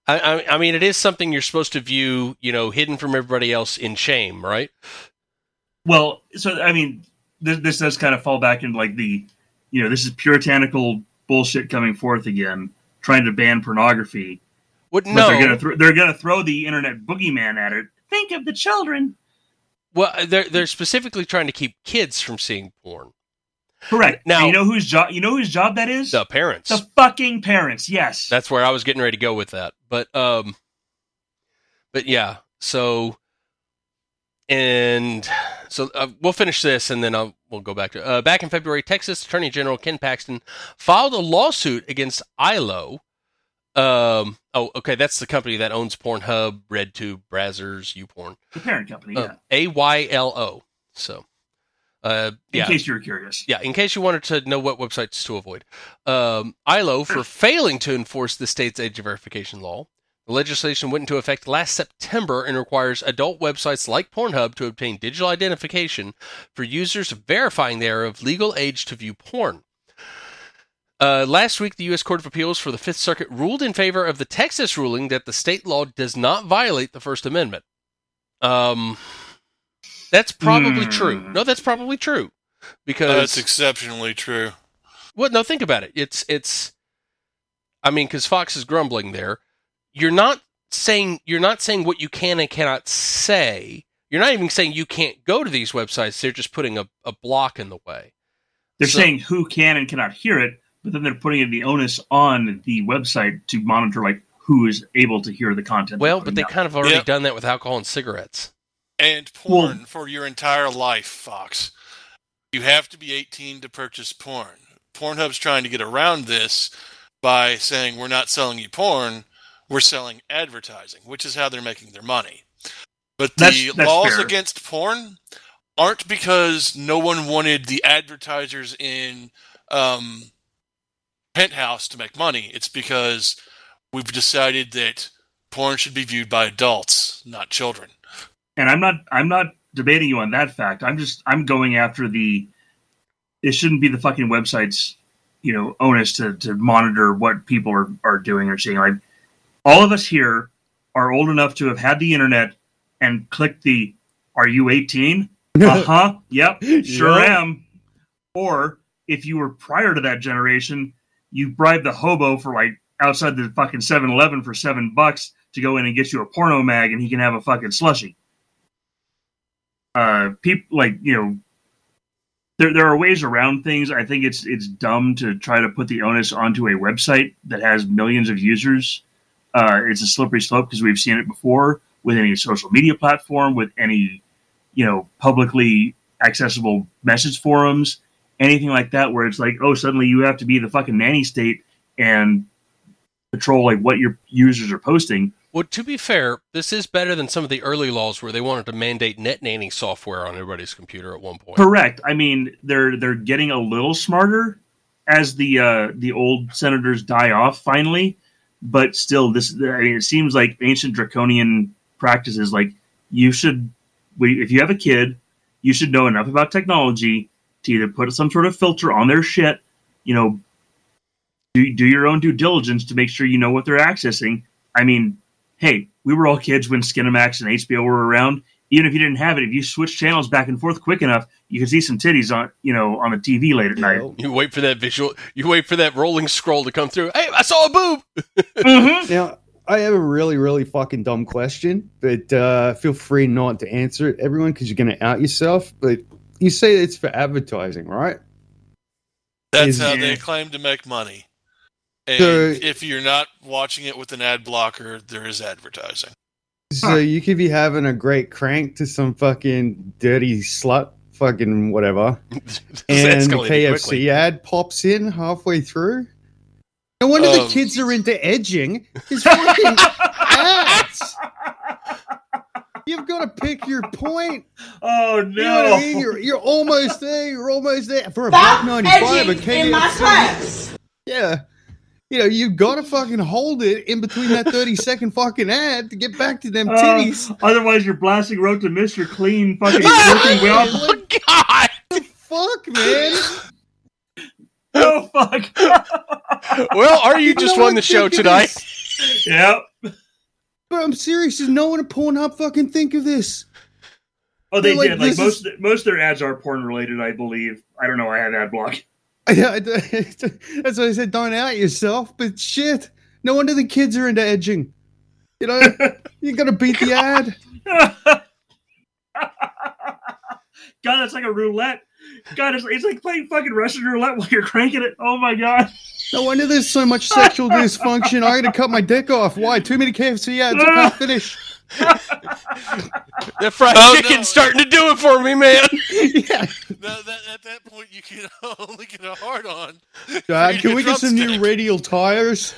I, I, I mean, it is something you're supposed to view, you know, hidden from everybody else in shame, right? Well, so I mean, this, this does kind of fall back into like the, you know, this is puritanical bullshit coming forth again, trying to ban pornography. What? But No, they're gonna th- they're gonna throw the internet boogeyman at it. Think of the children. well, they're they're specifically trying to keep kids from seeing porn. Correct. Now- And you know whose job? You know whose job that is? The parents. The fucking parents. Yes. That's where I was getting ready to go with that. But um, but yeah. So, and so uh, we'll finish this, and then I'll, we'll go back to uh, back in February. Texas Attorney General Ken Paxton filed a lawsuit against I L O. Um. Oh, okay. That's the company that owns Pornhub, RedTube, Brazzers, YouPorn. the parent company. Yeah. Uh, A Y L O. So, uh, In yeah. case you were curious. Yeah, in case you wanted to know what websites to avoid. Um, I L O for failing to enforce the state's age verification law. The legislation went into effect last September and requires adult websites like Pornhub to obtain digital identification for users verifying they are of legal age to view porn. Uh, last week, the U S Court of Appeals for the Fifth Circuit ruled in favor of the Texas ruling that the state law does not violate the First Amendment. Um, that's probably Hmm. true. No, that's probably true. Because That's exceptionally true. well, no, think about it. It's it's. I mean, because Fox is grumbling there. You're not saying you're not saying what you can and cannot say. You're not even saying you can't go to these websites. They're just putting a, a block in the way. They're So- saying who can and cannot hear it, but then they're putting the onus on the website to monitor like who is able to hear the content. Well, they're but they putting out. kind of already Yep. done that with alcohol and cigarettes. And porn for your entire life, Fox. You have to be eighteen to purchase porn. Pornhub's trying to get around this by saying we're not selling you porn, we're selling advertising, which is how they're making their money. But the That's- that's laws fair. against porn aren't because no one wanted the advertisers in um, Penthouse to make money. It's because we've decided that porn should be viewed by adults, not children. And I'm not I'm not debating you on that fact. I'm just I'm going after the it shouldn't be the fucking website's, you know, onus to, to monitor what people are, are doing or saying. Like all of us here are old enough to have had the internet and clicked the are you eighteen? Uh-huh. Yep, sure Yep. am. Or if you were prior to that generation, you bribed the hobo for like outside the fucking seven eleven for seven bucks to go in and get you a porno mag and he can have a fucking slushie. Uh, people like, you know, there there are ways around things. I think it's it's dumb to try to put the onus onto a website that has millions of users. Uh, it's a slippery slope because we've seen it before with any social media platform, with any, you know, publicly accessible message forums, anything like that, where it's like, oh, suddenly you have to be the fucking nanny state and control like what your users are posting. Well, to be fair, this is better than some of the early laws where they wanted to mandate net nanny software on everybody's computer at one point. Correct. I mean, they're they're getting a little smarter as the uh, the old senators die off finally, but still, this I mean, it seems like ancient draconian practices. Like you should, if you have a kid, you should know enough about technology to either put some sort of filter on their shit, you know, do do your own due diligence to make sure you know what they're accessing. I mean, hey, we were all kids when Skinamax and H B O were around. Even if you didn't have it, if you switch channels back and forth quick enough, you could see some titties on, you know, on the T V late at night. You wait for that visual. You wait for that rolling scroll to come through. Hey, I saw a boob. Mm-hmm. Now, I have a really, really fucking dumb question, but uh, feel free not to answer it, everyone, because you're going to out yourself. But you say it's for advertising, right? That's Is- how Yeah. they claim to make money. And So- if you're not watching it with an ad blocker, there is advertising. So you could be having a great crank to some fucking dirty slut, fucking whatever, This and the escalated K F C quickly. ad pops in halfway through. No wonder the Um, kids are into edging. It's fucking ads. You've got to pick your point. Oh You know what I mean? no! You're you're almost there. You're almost there for a Stop buck ninety five. A edging K in my F C. class. Yeah. You know, you got to fucking hold it in between that thirty second fucking ad to get back to them Uh, titties. otherwise, you're blasting Road to Miss your clean fucking working well. Oh God! Fuck, man. Oh fuck! Well, are you You just know won what, the show think of tonight? Yep. But I'm serious. Does no one at Pornhub fucking think of this? Oh, they They're did. like, Like this most, of the, most of their ads are porn related, I believe. I don't know. I have ad block. Yeah, that's why I said don't out yourself. But shit, no wonder the kids are into edging. You know, you got to beat the ad. God, that's like a roulette. God, it's, it's like playing fucking Russian roulette while you're cranking it. Oh my god. No wonder there's so much sexual dysfunction. I got to cut my dick off. Why? Too many K F C ads. I can't finish. That fried Oh, chicken's no. starting to do it for me, man. Yeah. That, that, at that point, you can only get a hard on. Dad, can we get some new radial tires?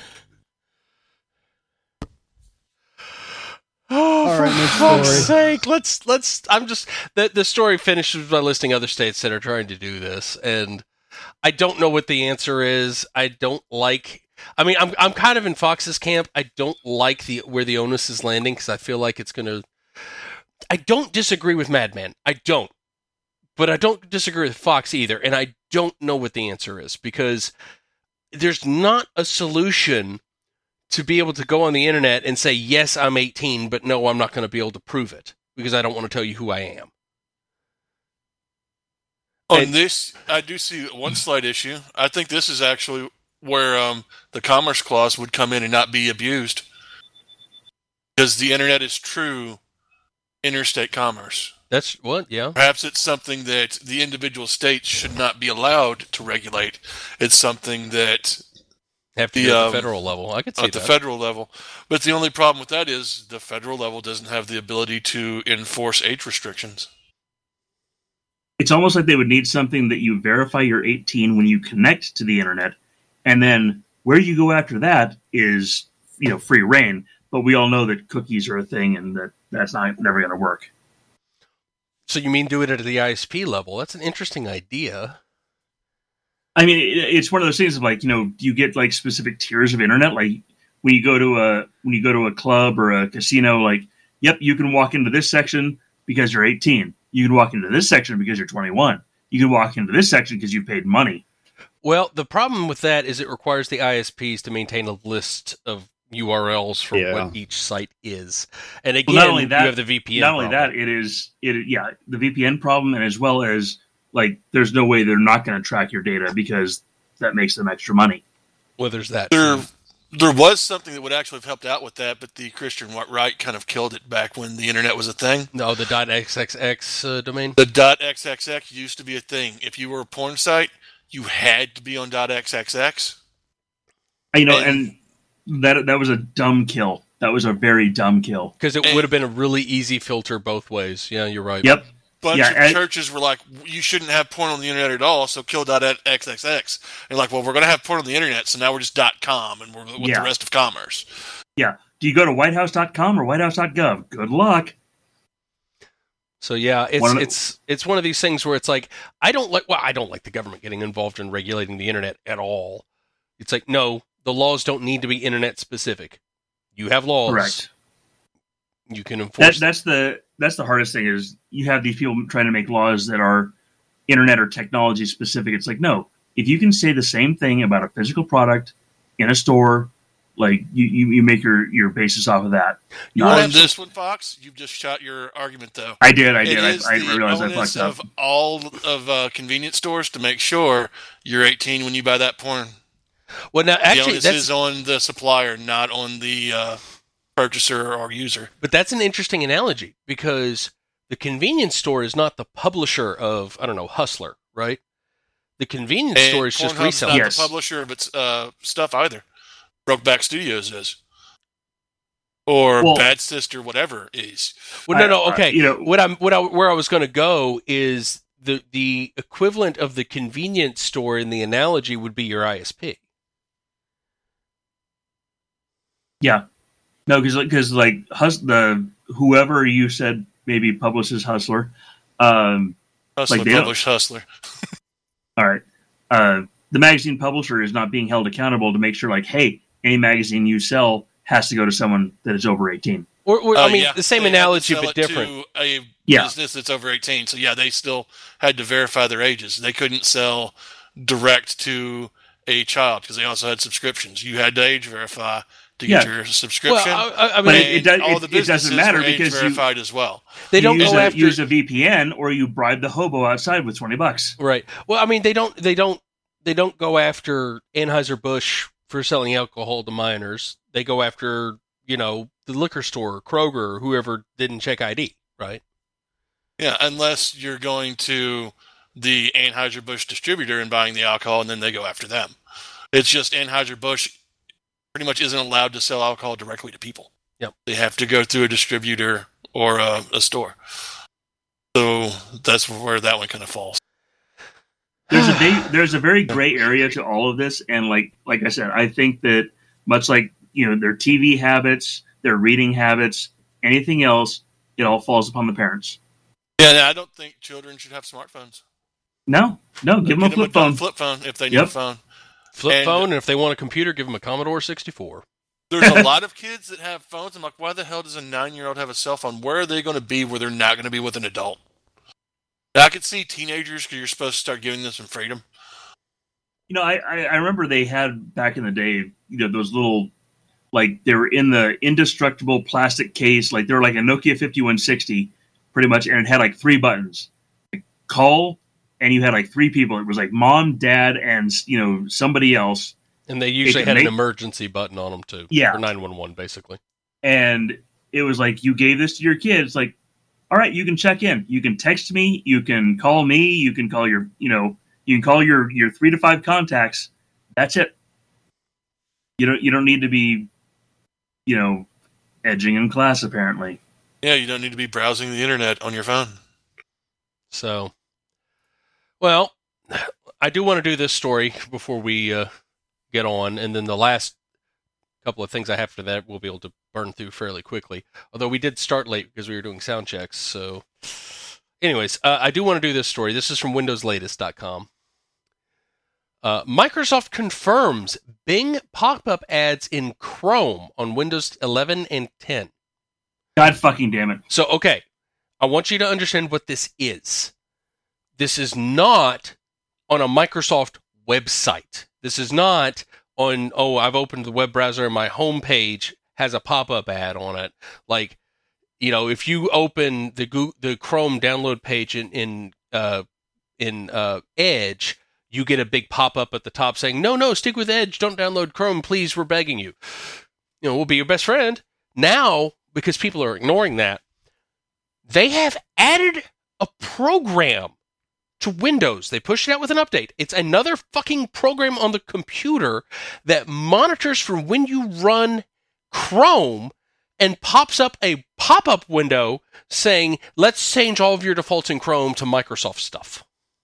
Oh, All for right, next fuck's story. sake! Let's let's. I'm just the the story finishes by listing other states that are trying to do this, and I don't know what the answer is. I don't like. I mean, I'm I'm kind of in Fox's camp. I don't like the where the onus is landing because I feel like it's going to. I don't disagree with Madman. I don't, but I don't disagree with Fox either, and I don't know what the answer is because there's not a solution to be able to go on the internet and say, yes, I'm eighteen, but no, I'm not going to be able to prove it because I don't want to tell you who I am. On And- this, I do see one slight issue. I think this is actually where um, the Commerce Clause would come in and not be abused. Because the internet is true interstate commerce. That's what, yeah. Perhaps it's something that the individual states should not be allowed to regulate. It's something that Have to The, be at the um, federal level. I could see at the that. federal level. But the only problem with that is the federal level doesn't have the ability to enforce age restrictions. It's almost like they would need something that you verify you're eighteen when you connect to the internet, and then where you go after that is, you know, free reign. But we all know that cookies are a thing, and that that's not never going to work. So you mean do it at the I S P level? That's an interesting idea. I mean, it, it's one of those things of like, you know, do you get like specific tiers of internet? Like when you go to a when you go to a club or a casino, like, yep, you can walk into this section because you're eighteen. You can walk into this section because you're twenty-one. You can walk into this section because you paid money. Well, the problem with that is it requires the I S Ps to maintain a list of U R Ls for Yeah. what each site is. And again, Well, not only that, you have the V P N Not only problem. that, it is it yeah the V P N problem, and as well as like there's no way they're not going to track your data because that makes them extra money. Well, there's that. There, too. there was something that would actually have helped out with that, but the Christian right kind of killed it back when the internet was a thing. No, the .xxx uh, domain. The .xxx used to be a thing. If you were a porn site, you had to be on .xxx. You know, And- and that that was a dumb kill. That was a very dumb kill. Because it And- would have been a really easy filter both ways. Yeah, you're right. Yep. Bunch Yeah, of and- churches were like, you shouldn't have porn on the internet at all, so kill .xxx. And like, well, we're going to have porn on the internet, so now we're just .com, and we're with Yeah. the rest of commerce. Yeah. Do you go to whitehouse dot com or whitehouse dot gov? Good luck. So yeah, it's One of the- it's it's one of these things where it's like I don't like well I don't like the government getting involved in regulating the internet at all. It's like no, the laws don't need to be internet specific. You have laws. Correct. You can That, enforce. them. that's the that's the hardest thing is you have these people trying to make laws that are internet or technology specific. It's like, no, if you can say the same thing about a physical product in a store, like you, you, you make your, your basis off of that. You Not- wanna On have this one, Fox, you've just shot your argument, though. I did, I It did. I, is I the realized I onus fucked up. of all of uh, convenience stores to make sure you're eighteen when you buy that porn. Well, now the actually, onus that's is on the supplier, not on the uh, purchaser or user. but that's an interesting analogy because the convenience store is not the publisher of I don't know Hustler, right? The convenience And store is just Pornhub's reselling. not Yes. the publisher of its uh, stuff either. Brokeback Studios is. Or Well- Bad Sister, whatever is. Well, no, I- no, I- okay. you know- what I'm, what I, where I was going to go is the the equivalent of the convenience store in the analogy would be your I S P. Yeah. No, because because like Hus- the whoever you said maybe publishes Hustler. Um, Hustler Like they don't- published Hustler. all right. Uh, the magazine publisher is not being held accountable to make sure, like, hey, any magazine you sell has to go to someone that is over eighteen. Or, or Uh, I mean, yeah, the same they had to analogy sell but it different. To a Yeah. business that's over eighteen. So yeah, they still had to verify their ages. They couldn't sell direct to a child because they also had subscriptions. You had to age verify to get Yeah. your subscription. Well, I, I mean, But and it, it, does, all it, the it businesses doesn't matter were age because you, verified as well. they you don't use, go a, after use a V P N or you bribe the hobo outside with twenty bucks. right. Well, I mean, they don't. They don't. They don't go after Anheuser-Busch for selling alcohol to minors. They go after, you know, the liquor store, Kroger, or whoever didn't check I D, right? Yeah, unless you're going to the Anheuser-Busch distributor and buying the alcohol, and then they go after them. It's just Anheuser-Busch pretty much isn't allowed to sell alcohol directly to people. Yep. They have to go through a distributor or a, a store. So that's where that one kind of falls. There's a big, there's a very gray area to all of this, and like like I said, I think that much like you know their T V habits, their reading habits, anything else, it all falls upon the parents. Yeah, I don't think children should have smartphones. No, no, give them a Get flip phone. flip phone if they need Yep. a phone. Flip And- phone, and if they want a computer, give them a Commodore sixty-four. There's a lot of kids that have phones. I'm like, why the hell does a nine-year-old have a cell phone? Where are they going to be where they're not going to be with an adult? Now, I could see teenagers because you're supposed to start giving them some freedom. You know, I, I I remember they had back in the day, you know, those little like they were in the indestructible plastic case, like they were like a Nokia fifty-one sixty, pretty much, and it had like three buttons, like call, and you had like three people. It was like mom, dad, and you know somebody else. And they usually could had make- an emergency button on them, too. Yeah. For nine one one, basically. And it was like you gave this to your kids, like, all right, you can check in, you can text me, you can call me, you can call your, you know, you can call your your three to five contacts. That's it. You don't you don't need to be, you know, edging in class apparently. Yeah, you don't need to be browsing the internet on your phone. So, well, I do want to do this story before we uh, get on, and then the last couple of things I have for that we'll be able to burn through fairly quickly. Although we did start late because we were doing sound checks. So, anyways, uh, I do want to do this story. This is from windows latest dot com. Uh, Microsoft confirms Bing pop-up ads in Chrome on Windows eleven and ten. God fucking damn it. So, okay, I want you to understand what this is. This is not on a Microsoft website. This is not on, oh, I've opened the web browser and my homepage has a pop-up ad on it. Like, you know, if you open the Google, the Chrome download page in in uh, in uh, Edge, you get a big pop-up at the top saying, no, no, stick with Edge. Don't download Chrome, please. We're begging you. You know, we'll be your best friend. Now, because people are ignoring that, they have added a program to Windows. They pushed it out with an update. It's another fucking program on the computer that monitors for when you run Chrome and pops up a pop-up window saying, let's change all of your defaults in Chrome to Microsoft stuff.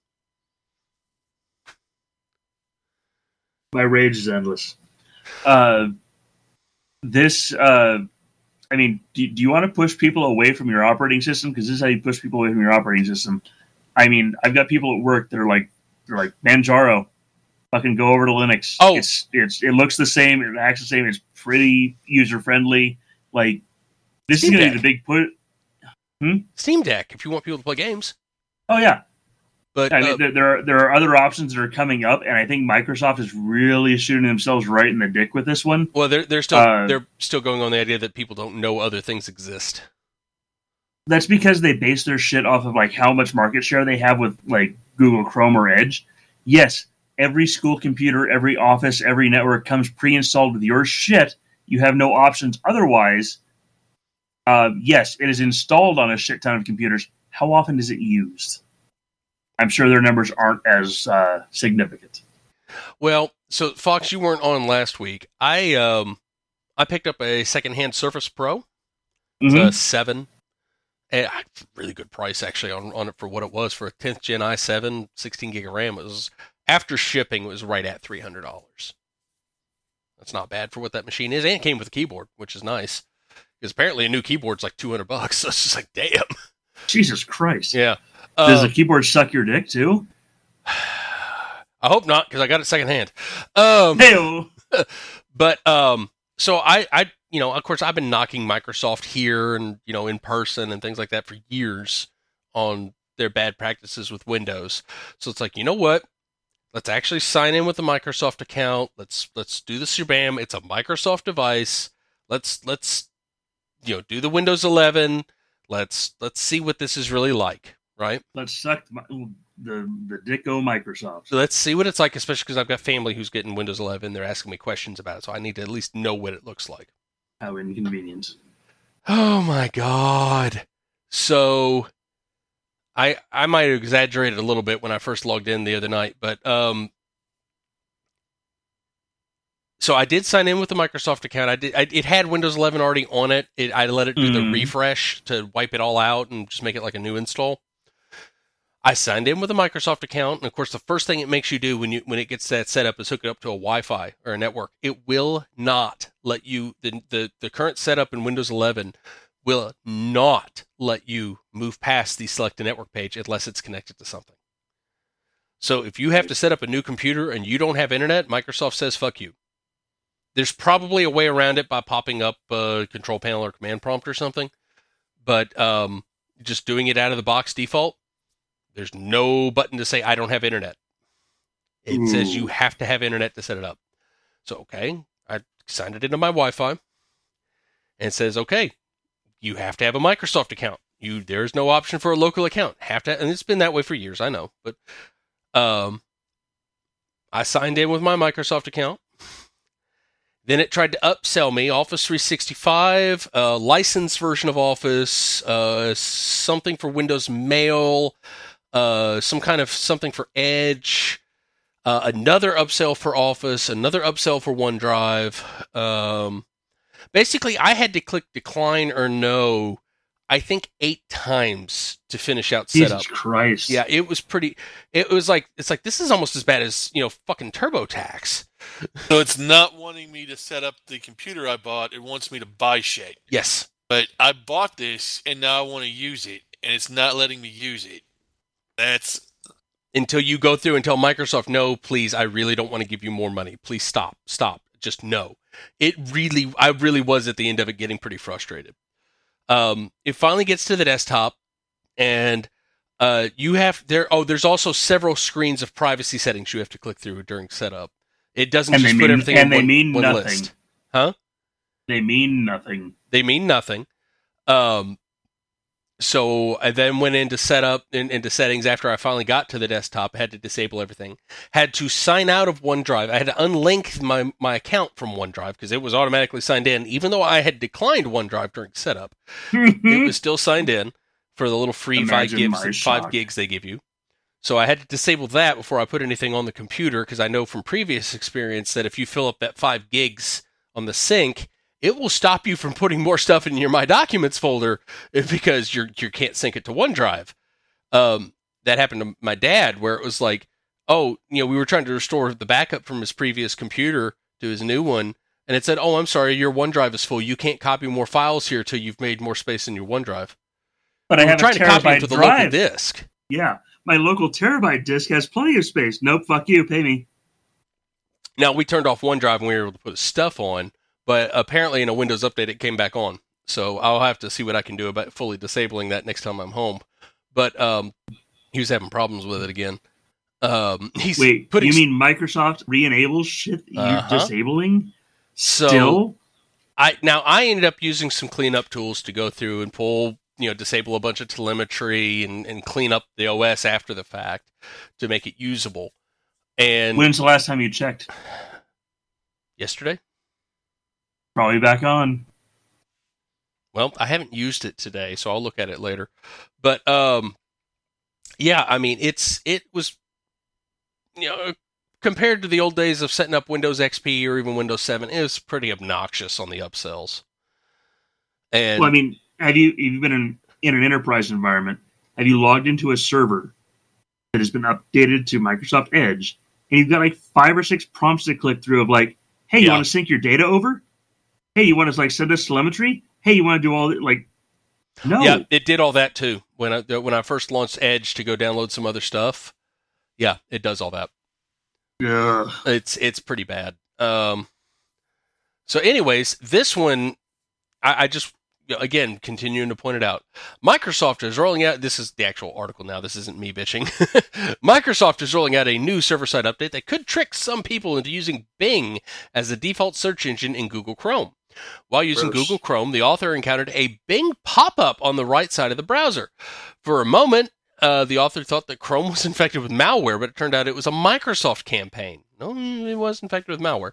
My rage is endless. Uh, this, uh, I mean, do, do you want to push people away from your operating system? Because this is how you push people away from your operating system. I mean, I've got people at work that are like, they're like, Manjaro, fucking go over to Linux. Oh. It's, it's, it looks the same. It acts the same. It's pretty user friendly. Like, this Steam is going to Deck. be the big put. Steam Deck, if you want people to play games. Oh yeah, But I mean, uh, there, there are there are other options that are coming up, and I think Microsoft is really shooting themselves right in the dick with this one. well, they're they're still uh, they're still going on the idea that people don't know other things exist. That's because they base their shit off of like how much market share they have with like Google Chrome or Edge. Yes, every school computer, every office, every network comes pre-installed with your shit. You have no options otherwise. Uh, yes, it is installed on a shit ton of computers. How often is it used? I'm sure their numbers aren't as uh, significant. Well, so Fox, you weren't on last week. I um I picked up a secondhand Surface Pro. It's Mhm. a seven. And I- really good price actually on, on it for what it was for a tenth gen i seven, sixteen gig of RAM. It was after shipping, it was right at three hundred dollars. That's not bad for what that machine is, and it came with a keyboard, which is nice. Because apparently a new keyboard's like two hundred bucks. So it's just like, damn. Jesus Christ. Yeah. Does Uh, the keyboard suck your dick too? I hope not, because I got it secondhand. Um, Hey-o. But um, so I, I, you know, of course, I've been knocking Microsoft here and you know in person and things like that for years on their bad practices with Windows. So it's like, you know what? Let's actually sign in with a Microsoft account. Let's let's do the shebang. It's a Microsoft device. Let's let's you know do the Windows eleven. Let's let's see what this is really like, right? Let's suck the the, the dicko Microsoft. So let's see what it's like, especially because I've got family who's getting Windows eleven. They're asking me questions about it, so I need to at least know what it looks like. How inconvenient. Oh my god. So I I might have exaggerated a little bit when I first logged in the other night, but um so I did sign in with the Microsoft account. I did I, it had Windows eleven already on it. it I let it do mm. the refresh to wipe it all out and just make it like a new install. I signed in with a Microsoft account, and of course the first thing it makes you do when you when it gets that set up is hook it up to a Wi-Fi or a network. It will not let you the the, the current setup in Windows eleven will not let you move past the select a network page unless it's connected to something. So if you have to set up a new computer and you don't have internet, Microsoft says fuck you. There's probably a way around it by popping up a control panel or command prompt or something, but um, just doing it out of the box default, there's no button to say I don't have internet. It Ooh. says you have to have internet to set it up. So, okay, I signed it into my Wi-Fi, and it says, okay, you have to have a Microsoft account. You There's no option for a local account. Have to, and it's been that way for years, I know. But um, I signed in with my Microsoft account. Then it tried to upsell me Office three sixty-five, a licensed version of Office, uh, something for Windows Mail, uh, some kind of something for Edge, uh, another upsell for Office, another upsell for OneDrive. Um, basically, I had to click decline or no, I think eight times to finish out setup. Jesus Christ! Yeah, it was pretty. It was like it's like this is almost as bad as you know fucking TurboTax. So it's not wanting me to set up the computer I bought. It wants me to buy shit. Yes. But I bought this, and now I want to use it, and it's not letting me use it. That's... Until you go through and tell Microsoft, no, please, I really don't want to give you more money. Please stop. Stop. Just no. It really, I really was at the end of it getting pretty frustrated. Um, it finally gets to the desktop, and uh, you have... there. Oh, there's also several screens of privacy settings you have to click through during setup. It doesn't and just mean, put everything and in they one, mean one nothing. list. Huh? They mean nothing. They mean nothing. Um, so I then went into setup, in, into settings after I finally got to the desktop. I had to disable everything. Had to sign out of OneDrive. I had to unlink my, my account from OneDrive because it was automatically signed in. Even though I had declined OneDrive during setup, it was still signed in for the little free five gigs, five gigs they give you. So I had to disable that before I put anything on the computer because I know from previous experience that if you fill up that five gigs on the sync, it will stop you from putting more stuff in your My Documents folder because you you can't sync it to OneDrive. Um, that happened to my dad where it was like, oh, you know, we were trying to restore the backup from his previous computer to his new one, and it said, oh, I'm sorry, your OneDrive is full. You can't copy more files here till you've made more space in your OneDrive. But I I'm have trying a to copy it to the drive. local disk. Yeah. My local terabyte disk has plenty of space. Nope, fuck you, pay me. Now, we turned off OneDrive and we were able to put stuff on, but apparently in a Windows update it came back on. So I'll have to see what I can do about fully disabling that next time I'm home. But um, he was having problems with it again. Um, he's Wait, putting... you mean Microsoft re-enables shit you're uh-huh. disabling? So Still? I Now, I ended up using some cleanup tools to go through and pull... you know, disable a bunch of telemetry and, and clean up the O S after the fact to make it usable. And when's the last time you checked? Yesterday. Probably back on. Well, I haven't used it today, so I'll look at it later. But um, yeah, I mean, it's it was, you know, compared to the old days of setting up Windows X P or even Windows seven, it was pretty obnoxious on the upsells. And well, I mean. Have you, have you been in, in an enterprise environment? Have you logged into a server that has been updated to Microsoft Edge, and you've got like five or six prompts to click through of like, hey, you yeah. want to sync your data over? Hey, you want to like send us telemetry? Hey, you want to do all that? Like, no. Yeah, it did all that too. When I when I first launched Edge to go download some other stuff, yeah, it does all that. Yeah, it's it's pretty bad. Um. So, anyways, this one, I, I just. again, continuing to point it out, Microsoft is rolling out, this is the actual article now, this isn't me bitching. Microsoft is rolling out a new server-side update that could trick some people into using Bing as the default search engine in Google Chrome. While using Gross. Google Chrome, the author encountered a Bing pop-up on the right side of the browser. For a moment, uh, the author thought that Chrome was infected with malware, but it turned out it was a Microsoft campaign. No, it was infected with malware.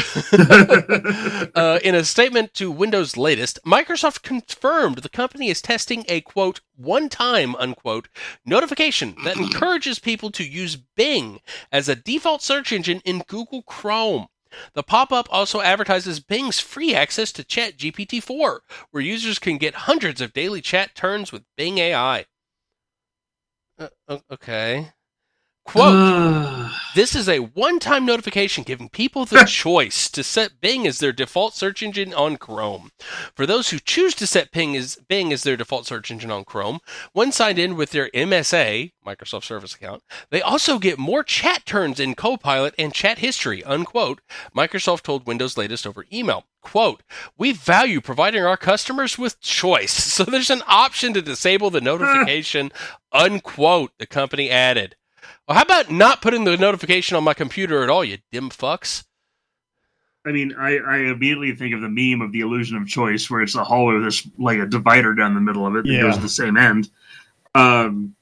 uh, in a statement to Windows Latest, Microsoft confirmed the company is testing a, quote, one-time, unquote, notification that encourages people to use Bing as a default search engine in Google Chrome. The pop-up also advertises Bing's free access to Chat G P T four, where users can get hundreds of daily chat turns with Bing A I. Uh, okay. Quote, this is a one-time notification giving people the choice to set Bing as their default search engine on Chrome. For those who choose to set Bing as, Bing as their default search engine on Chrome, when signed in with their M S A, Microsoft Service account, they also get more chat turns in Copilot and chat history, unquote, Microsoft told Windows Latest over email. Quote, we value providing our customers with choice, so there's an option to disable the notification, unquote, the company added. Well, how about not putting the notification on my computer at all, you dim fucks? I mean, I, I immediately think of the meme of the illusion of choice, where it's a hallway with this, like a divider down the middle of it that Yeah. goes to the same end. Um,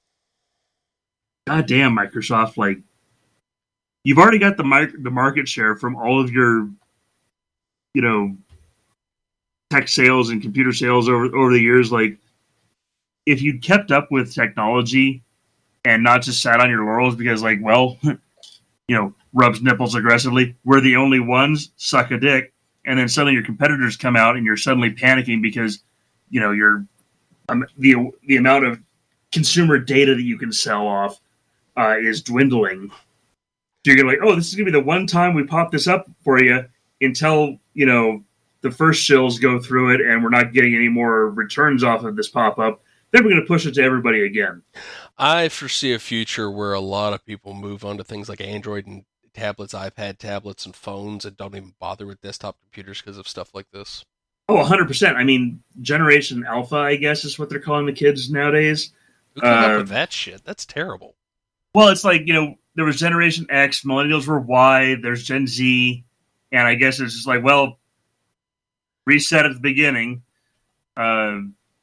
God damn, Microsoft! Like, you've already got the mic- the market share from all of your, you know, tech sales and computer sales over over the years. Like, if you'd kept up with technology and not just sat on your laurels because, like, well, you know, rubs nipples aggressively, we're the only ones, suck a dick, and then suddenly your competitors come out and you're suddenly panicking because, you know, you're um, the the amount of consumer data that you can sell off uh, is dwindling. So you're gonna like, oh, this is gonna be the one time we pop this up for you until, you know, the first shills go through it and we're not getting any more returns off of this pop up. Then we're gonna push it to everybody again. I foresee a future where a lot of people move on to things like Android and tablets, iPad tablets, and phones and don't even bother with desktop computers because of stuff like this. Oh, one hundred percent. I mean, Generation Alpha, I guess, is what they're calling the kids nowadays. Who came up Uh, with that shit? That's terrible. Well, it's like, you know, there was Generation X, Millennials were Y, there's Gen Z, and I guess it's just like, well, reset at the beginning. Uh,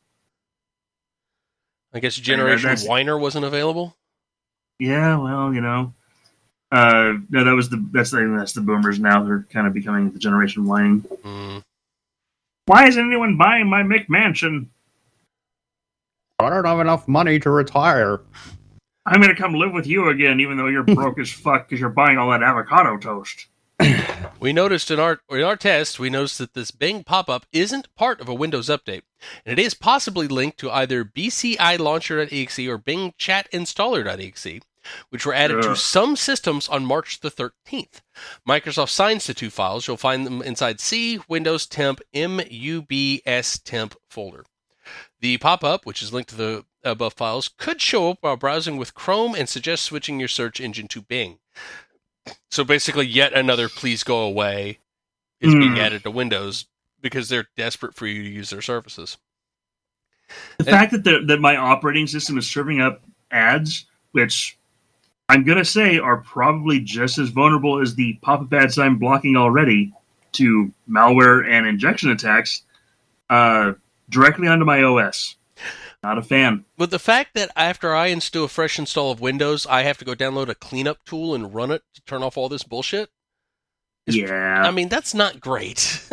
I guess Generation that's- Whiner wasn't available. yeah, well, you know. Uh, no, that was the that's the that's the boomers now. They're kind of becoming the generation whining. Mm. Why isn't anyone buying my McMansion? I don't have enough money to retire. I'm going to come live with you again, even though you're broke as fuck because you're buying all that avocado toast. We noticed in our in our test, we noticed that this Bing pop-up isn't part of a Windows update, and it is possibly linked to either B C I Launcher dot E X E or Bing Chat Installer dot E X E, which were added to Ugh. some systems on March the thirteenth. Microsoft signs the two files. You'll find them inside C, Windows Temp, M U B S Temp folder. The pop-up, which is linked to the above files, could show up while browsing with Chrome and suggest switching your search engine to Bing. So basically, yet another please go away is being Hmm. added to Windows because they're desperate for you to use their services. The And- fact that the, that my operating system is serving up ads, which I'm going to say are probably just as vulnerable as the pop-up ads I'm blocking already to malware and injection attacks, uh, directly onto my O S. Not a fan. But the fact that after I do a fresh install of Windows, I have to go download a cleanup tool and run it to turn off all this bullshit. is- Yeah, I mean, that's not great.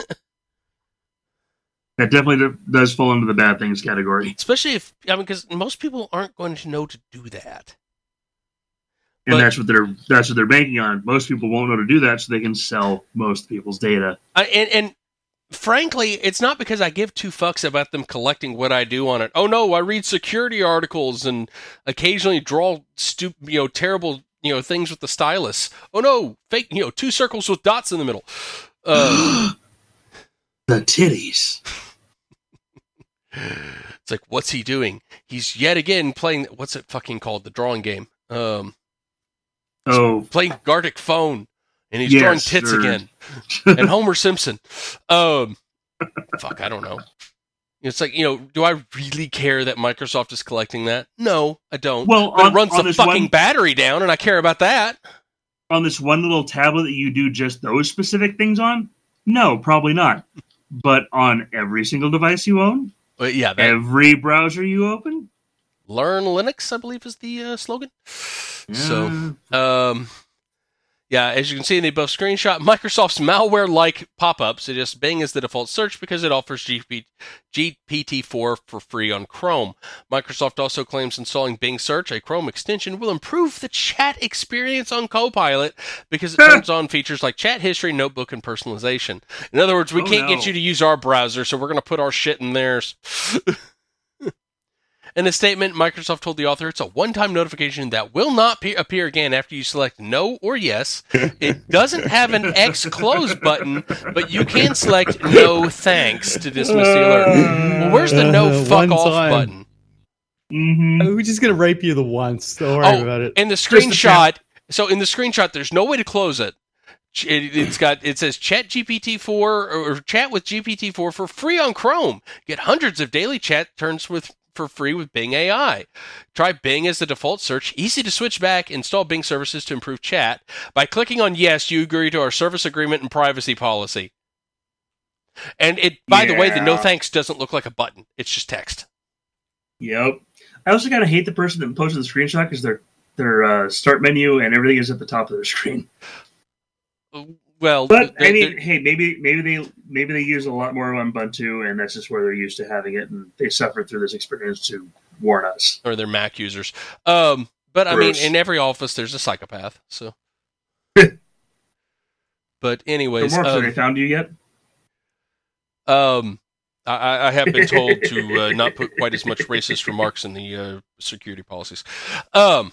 that definitely does fall into the bad things category. Especially if, I mean, because most people aren't going to know to do that. And But- that's what they're that's what they're banking on. Most people won't know to do that, so they can sell most people's data. I, and, and frankly, it's not because I give two fucks about them collecting what I do on it. Oh no, I read security articles and occasionally draw stu- you know, terrible, you know, things with the stylus. Oh no, fake, you know, two circles with dots in the middle. Uh, The titties. it's like, what's he doing? He's yet again playing. What's it fucking called? The drawing game. Um, Oh, playing Gartic Phone, and he's Yes, drawing tits sir. again. And Homer Simpson. Um, fuck, I don't know. It's like, you know, do I really care that Microsoft is collecting that? No, I don't. Well, but on, it runs on the this fucking one, battery down, and I care about that. On this one little tablet that you do just those specific things on? No, probably not. But on every single device you own? But yeah, that, every browser you open? Learn Linux, I believe, is the uh, slogan. Yeah. So, um... yeah, as you can see in the above screenshot, Microsoft's malware-like pop-up suggests Bing is the default search because it offers G P T four for free on Chrome. Microsoft also claims installing Bing Search, a Chrome extension, will improve the chat experience on Copilot because it turns on features like chat history, notebook, and personalization. In other words, we oh, can't no. get you to use our browser, so we're going to put our shit in theirs. In a statement, Microsoft told the author it's a one-time notification that will not pe- appear again after you select no or yes. It doesn't have an X close button, but you can select no thanks to dismiss the alert. Well, where's the no Uh, fuck one off time. button? Mm-hmm. We're just gonna rape you the once. Don't worry Oh, about it. in the the screenshot, so in the screenshot, there's no way to close it. It, it's got it says Chat G P T four or, or chat with G P T four for free on Chrome. Get hundreds of daily chat turns with for free with Bing A I. Try Bing as the default search. Easy to switch back. Install Bing services to improve chat. By clicking on yes, you agree to our service agreement and privacy policy. And it, by the way, the no Yeah. thanks doesn't look like a button. It's just text. Yep. I also kind of hate the person that posted the screenshot because their their uh, start menu and everything is at the top of their screen. Well, But the- I mean, the- hey, maybe maybe they maybe they use a lot more on Ubuntu, and that's just where they're used to having it, and they suffered through this experience to warn us. or they're Mac users. Um, but I mean, Gross. in every office, there's a psychopath. So, but anyways, So, Mark, have they um, found you yet? um, I, I have been told to uh, not put quite as much racist remarks in the uh, security policies. Um,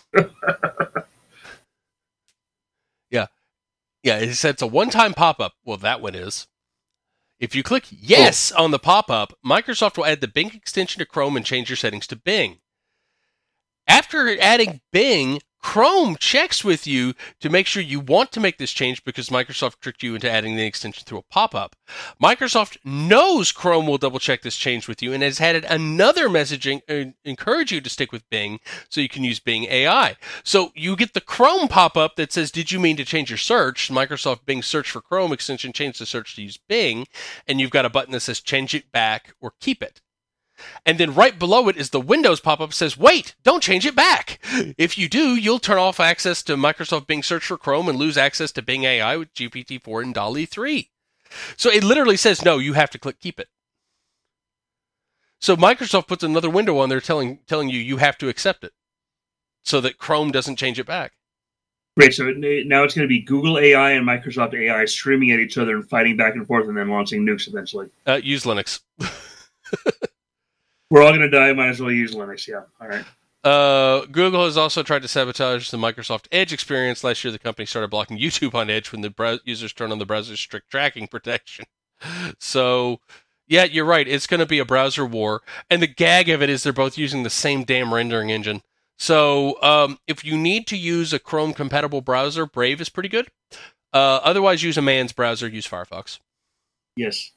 yeah, yeah. It said it's a one-time pop-up. Well, that one is. If you click yes on the pop-up, Microsoft will add the Bing extension to Chrome and change your settings to Bing. After adding Bing, Chrome checks with you to make sure you want to make this change because Microsoft tricked you into adding the extension through a pop-up. Microsoft knows Chrome will double-check this change with you and has added another messaging uh, encourage you to stick with Bing so you can use Bing A I. So you get the Chrome pop-up that says, did you mean to change your search? Microsoft Bing search for Chrome extension, change the search to use Bing, and you've got a button that says change it back or keep it. And then right below it is the Windows pop-up that says, wait, don't change it back. If you do, you'll turn off access to Microsoft Bing Search for Chrome and lose access to Bing A I with G P T four and DALL-E three. So it literally says, no, you have to click keep it. So Microsoft puts another window on there telling telling you you have to accept it so that Chrome doesn't change it back. Great. So it- now it's going to be Google A I and Microsoft A I streaming at each other and fighting back and forth, and then launching nukes eventually. Uh, use Linux. We're all going to die. Might as well use Linux. Yeah. All right. Uh, Google has also tried to sabotage the Microsoft Edge experience. Last year, the company started blocking YouTube on Edge when the brow- users turned on the browser's strict tracking protection. So, yeah, you're right. It's going to be a browser war. And the gag of it is they're both using the same damn rendering engine. So, um, if you need to use a Chrome-compatible browser, Brave is pretty good. Uh, otherwise, use a man's browser. Use Firefox. Yes.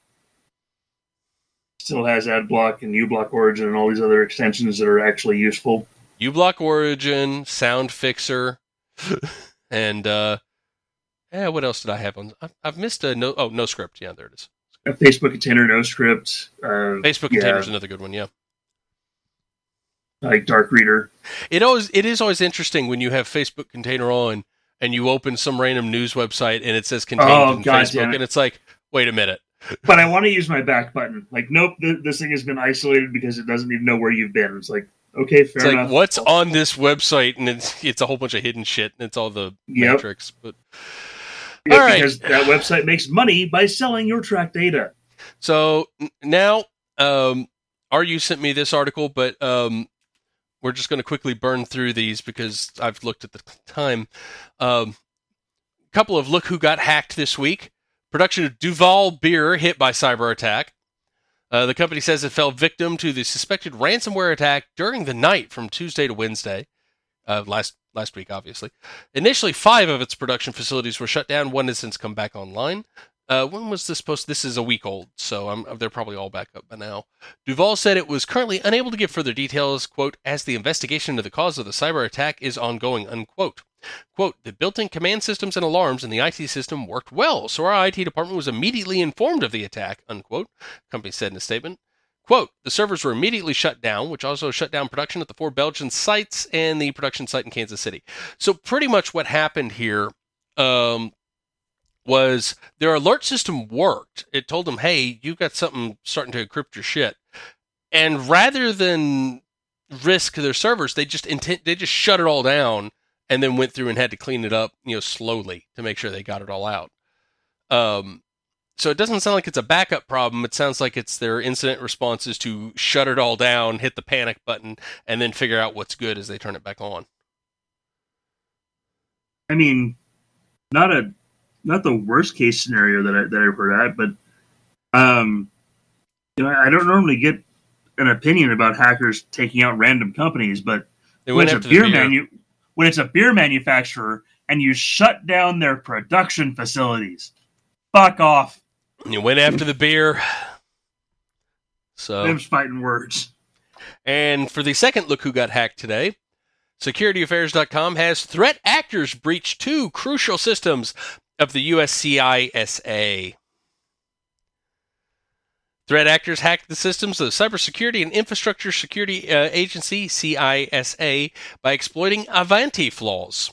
Still has AdBlock and uBlock Origin and all these other extensions that are actually useful. uBlock Origin, Sound Fixer, and uh, yeah, what else did I have on? I've, I've missed a no. Oh, NoScript. Yeah, there it is. A Facebook Container, NoScript. Uh, Facebook yeah, Container is another good one. Yeah, like Dark Reader. it always it is always interesting when you have Facebook Container on and you open some random news website and it says contained Oh, in God Facebook, damn it. and it's like, wait a minute. But I want to use my back button. Like, nope, th- this thing has been isolated because it doesn't even know where you've been. It's like, okay, fair It's enough. like what's on this website, and it's it's a whole bunch of hidden shit, and it's all the Yep. metrics. But Yeah, all right. because that website makes money by selling your track data. So n- now, um, R U sent me this article, but um, we're just going to quickly burn through these because I've looked at the time. Um, couple of look who got hacked this week. Production of Duval beer hit by cyber attack. Uh, the company says it fell victim to the suspected ransomware attack during the night from Tuesday to Wednesday. Uh, last last week, obviously. Initially, five of its production facilities were shut down. One has since come back online. Uh, when was this post? This is a week old, so I'm, they're probably all back up by now. Duval said it was currently unable to give further details, quote, as the investigation into the cause of the cyber attack is ongoing, unquote. Quote, the built-in command systems and alarms in the I T system worked well, so our I T department was immediately informed of the attack, unquote, the company said in a statement. Quote, the servers were immediately shut down, which also shut down production at the four Belgian sites and the production site in Kansas City. So pretty much what happened here, um, was their alert system worked. It told them, hey, you've got something starting to encrypt your shit. And rather than risk their servers, they just intent, they just shut it all down and then went through and had to clean it up, you know, slowly to make sure they got it all out. Um, so it doesn't sound like it's a backup problem. It sounds like it's their incident responses to shut it all down, hit the panic button, and then figure out what's good as they turn it back on. I mean, not a not the worst case scenario that I that I've heard at, but um, you know, I don't normally get an opinion about hackers taking out random companies, but They when went it's a after beer the beer. manu- when it's a beer manufacturer and you shut down their production facilities, fuck off. You went after the beer. So, Them's fighting words. and for the second look who got hacked today, security affairs dot com has threat actors breach two crucial systems of the U S C I S A. Threat actors hacked the systems of the Cybersecurity and Infrastructure Security uh, Agency, C I S A, by exploiting Avanti flaws.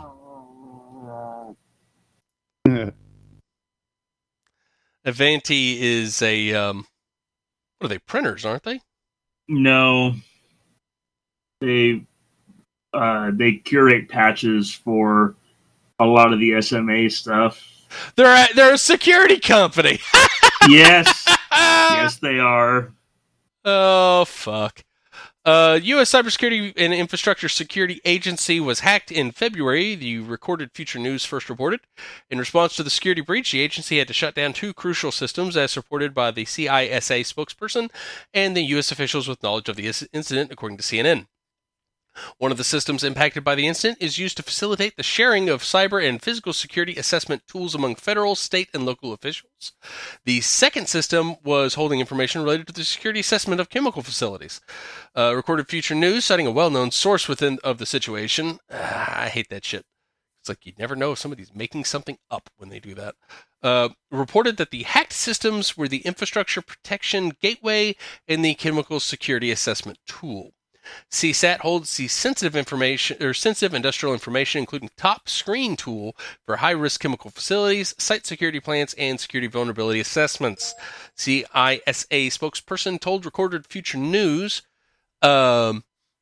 Avanti is a, um, what are they, printers, aren't they? No, they uh, they curate patches for a lot of the S M A stuff. They're a, they're a security company. Yes, yes, they are. Oh, fuck. Uh, U S Cybersecurity and Infrastructure Security Agency was hacked in February, the Recorded Future News first reported. In response to the security breach, the agency had to shut down two crucial systems, as reported by the C I S A spokesperson and the U S officials with knowledge of the incident, according to C N N. One of the systems impacted by the incident is used to facilitate the sharing of cyber and physical security assessment tools among federal, state, and local officials. The second system was holding information related to the security assessment of chemical facilities. Uh, Recorded Future News, citing a well-known source within of the situation, uh, I hate that shit. It's like you never know if somebody's making something up when they do that. Uh, reported that the hacked systems were the infrastructure protection gateway and the chemical security assessment tool. C SAT holds the sensitive information or sensitive industrial information, including top screen tool for high-risk chemical facilities, site security plans, and security vulnerability assessments. C I S A spokesperson told Recorded Future News um,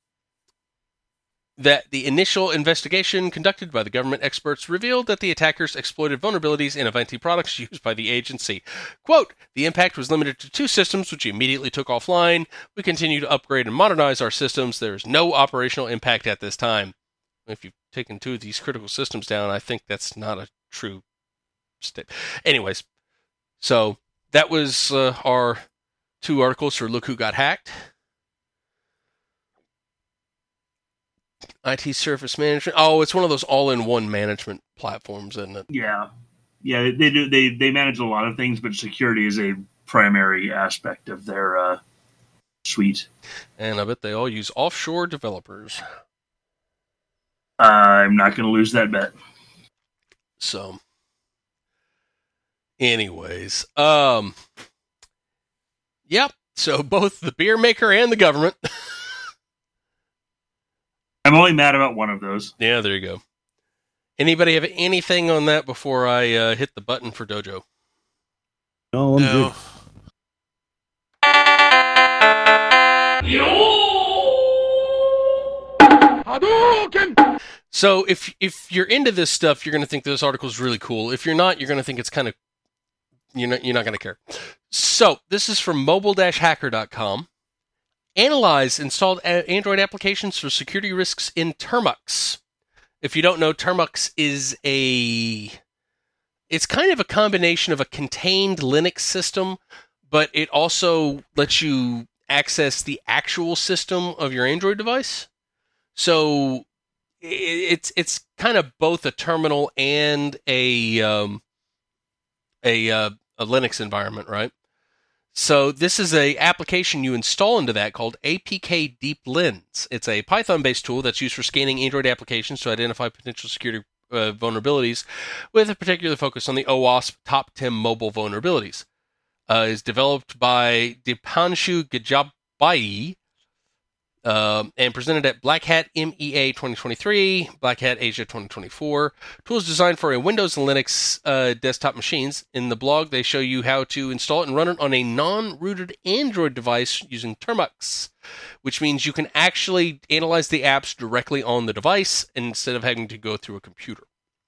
that the initial investigation conducted by the government experts revealed that the attackers exploited vulnerabilities in Avanti products used by the agency. Quote, the impact was limited to two systems, which immediately took offline. We continue to upgrade and modernize our systems. There is no operational impact at this time. If you've taken two of these critical systems down, I think that's not a true state. Anyways, so that was uh, our two articles for Look Who Got Hacked. I T Service Management. Oh, it's one of those all-in-one management platforms, isn't it? Yeah, yeah. They do. They they manage a lot of things, but security is a primary aspect of their uh, suite. And I bet they all use offshore developers. Uh, I'm not going to lose that bet. So, anyways, um, yep. So both the beer maker and the government. I'm only mad about one of those. Yeah, there you go. Anybody have anything on that before I uh, hit the button for Dojo? No, I'm No. good. So if if you're into this stuff, you're going to think this article is really cool. If you're not, you're going to think it's kind of, you're not, you're not going to care. So this is from mobile dash hacker dot com. Analyze installed a- Android applications for security risks in Termux. If you don't know, Termux is a... It's kind of a combination of a contained Linux system, but it also lets you access the actual system of your Android device. So it's it's kind of both a terminal and a um, a uh, a Linux environment, right? So this is a application you install into that called A P K Deep Lens. It's a Python-based tool that's used for scanning Android applications to identify potential security uh, vulnerabilities, with a particular focus on the OWASP Top ten mobile vulnerabilities. Uh, is developed by Dipanshu Gajabai uh, and presented at Black Hat M E A twenty twenty-three, Black Hat Asia twenty twenty-four. Tools designed for a Windows and Linux uh, desktop machines. In the blog, they show you how to install it and run it on a non-rooted Android device using Termux, which means you can actually analyze the apps directly on the device instead of having to go through a computer.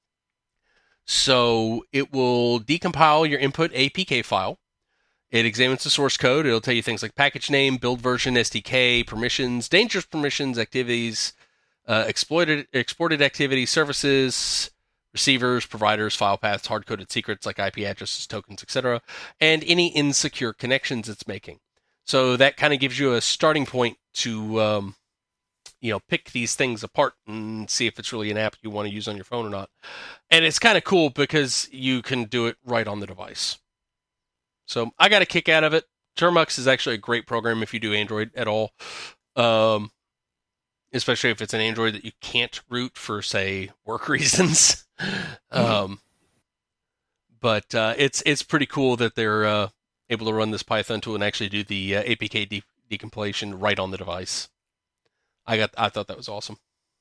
So it will decompile your input A P K file. It examines the source code. It'll tell you things like package name, build version, S D K, permissions, dangerous permissions, activities, uh, exploited, exported activity, services, receivers, providers, file paths, hard-coded secrets like I P addresses, tokens, et cetera, and any insecure connections it's making. So that kind of gives you a starting point to, um, you know, pick these things apart and see if it's really an app you want to use on your phone or not. And it's kind of cool because you can do it right on the device. So I got a kick out of it. Termux is actually a great program if you do Android at all, um, especially if it's an Android that you can't root for, say, work reasons. um, but uh, it's it's pretty cool that they're uh, able to run this Python tool and actually do the uh, A P K de- decompilation right on the device. I got I thought that was awesome.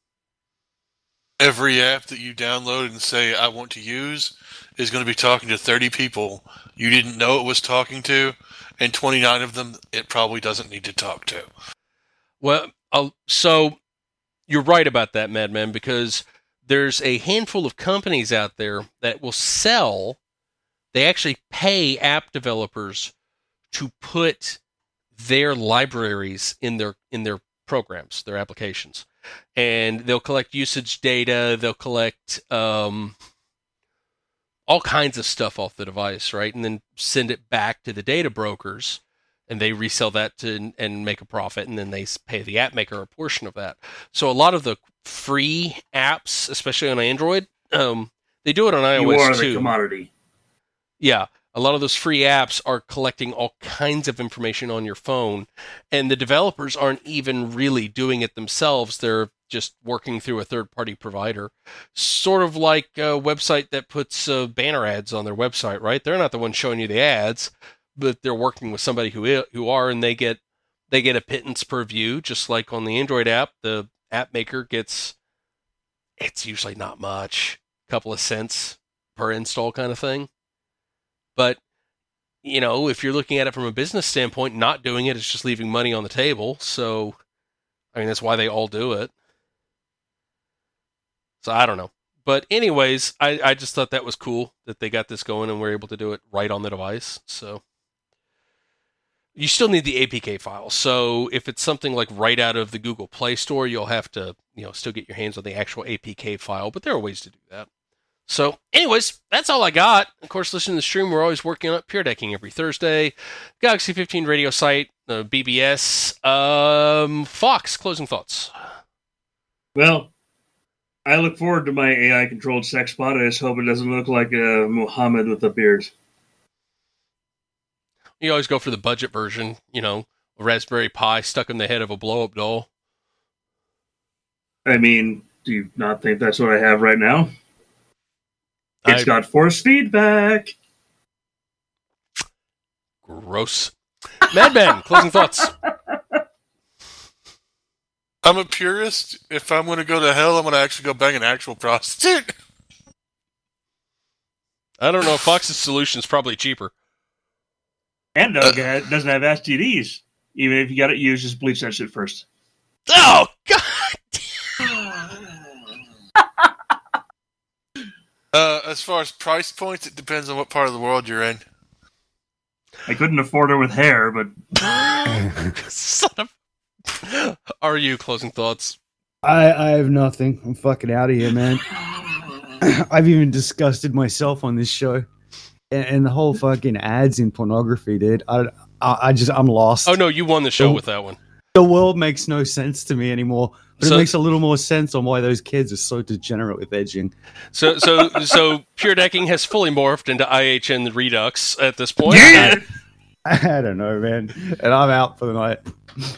Every app that you download and say, I want to use, is going to be talking to thirty people you didn't know it was talking to, and twenty-nine of them it probably doesn't need to talk to. Well, I'll, so you're right about that, Madman, because there's a handful of companies out there that will sell, they actually pay app developers to put their libraries in their in their programs, their applications. And they'll collect usage data, they'll collect um, all kinds of stuff off the device, right? And then send it back to the data brokers, and they resell that to and make a profit, and then they pay the app maker a portion of that. So a lot of the free apps, especially on Android, um, they do it on iOS too. You are the commodity. Yeah. A lot of those free apps are collecting all kinds of information on your phone, and the developers aren't even really doing it themselves. They're just working through a third-party provider, sort of like a website that puts uh, banner ads on their website, right? They're not the ones showing you the ads, but they're working with somebody who is, who are, and they get they get a pittance per view, just like on the Android app. The app maker gets, it's usually not much, a couple of cents per install kind of thing. But, you know, if you're looking at it from a business standpoint, not doing it is just leaving money on the table. So, I mean, that's why they all do it. So, I don't know. But anyways, I, I just thought that was cool that they got this going and we're able to do it right on the device. So, you still need the A P K file. So, if it's something like right out of the Google Play Store, you'll have to, you know, still get your hands on the actual A P K file. But there are ways to do that. So, anyways, that's all I got. Of course, listening to the stream, we're always working on Pure Decking every Thursday. Galaxy fifteen radio site, uh, B B S. Um, Fox, closing thoughts. Well, I look forward to my A I-controlled sex bot. I just hope it doesn't look like a Muhammad with a beard. You always go for the budget version, you know, a Raspberry Pi stuck in the head of a blow-up doll. I mean, do you not think that's what I have right now? It's I, got force feedback. Gross. Madman, closing thoughts. I'm a purist. If I'm going to go to hell, I'm going to actually go bang an actual prostitute. I don't know. Fox's solution is probably cheaper. And uh, doesn't have S T Ds. Even if you got it used, just bleach that shit first. Oh, God! Uh, as far as price points, it depends on what part of the world you're in. I couldn't afford her with hair, but... Son of... Are you closing thoughts? I, I have nothing. I'm fucking out of here, man. I've even disgusted myself on this show. And, and the whole fucking ads in pornography, dude. I, I, I just, I'm lost. Oh, no, you won the show the, with that one. The world makes no sense to me anymore. But So- it makes a little more sense on why those kids are so degenerate with edging. So, so, so Pure Decking has fully morphed into I H N Redux at this point. I, I don't know, man. And I'm out for the night. Thank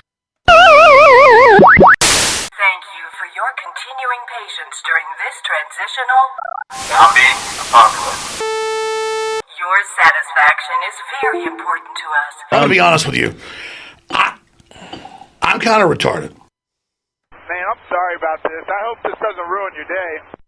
you for your continuing patience during this transitional zombie apocalypse. Your satisfaction is very important to us. I'm gonna be honest with you. I, I'm kind of retarded. Man, I'm sorry about this. I hope this doesn't ruin your day.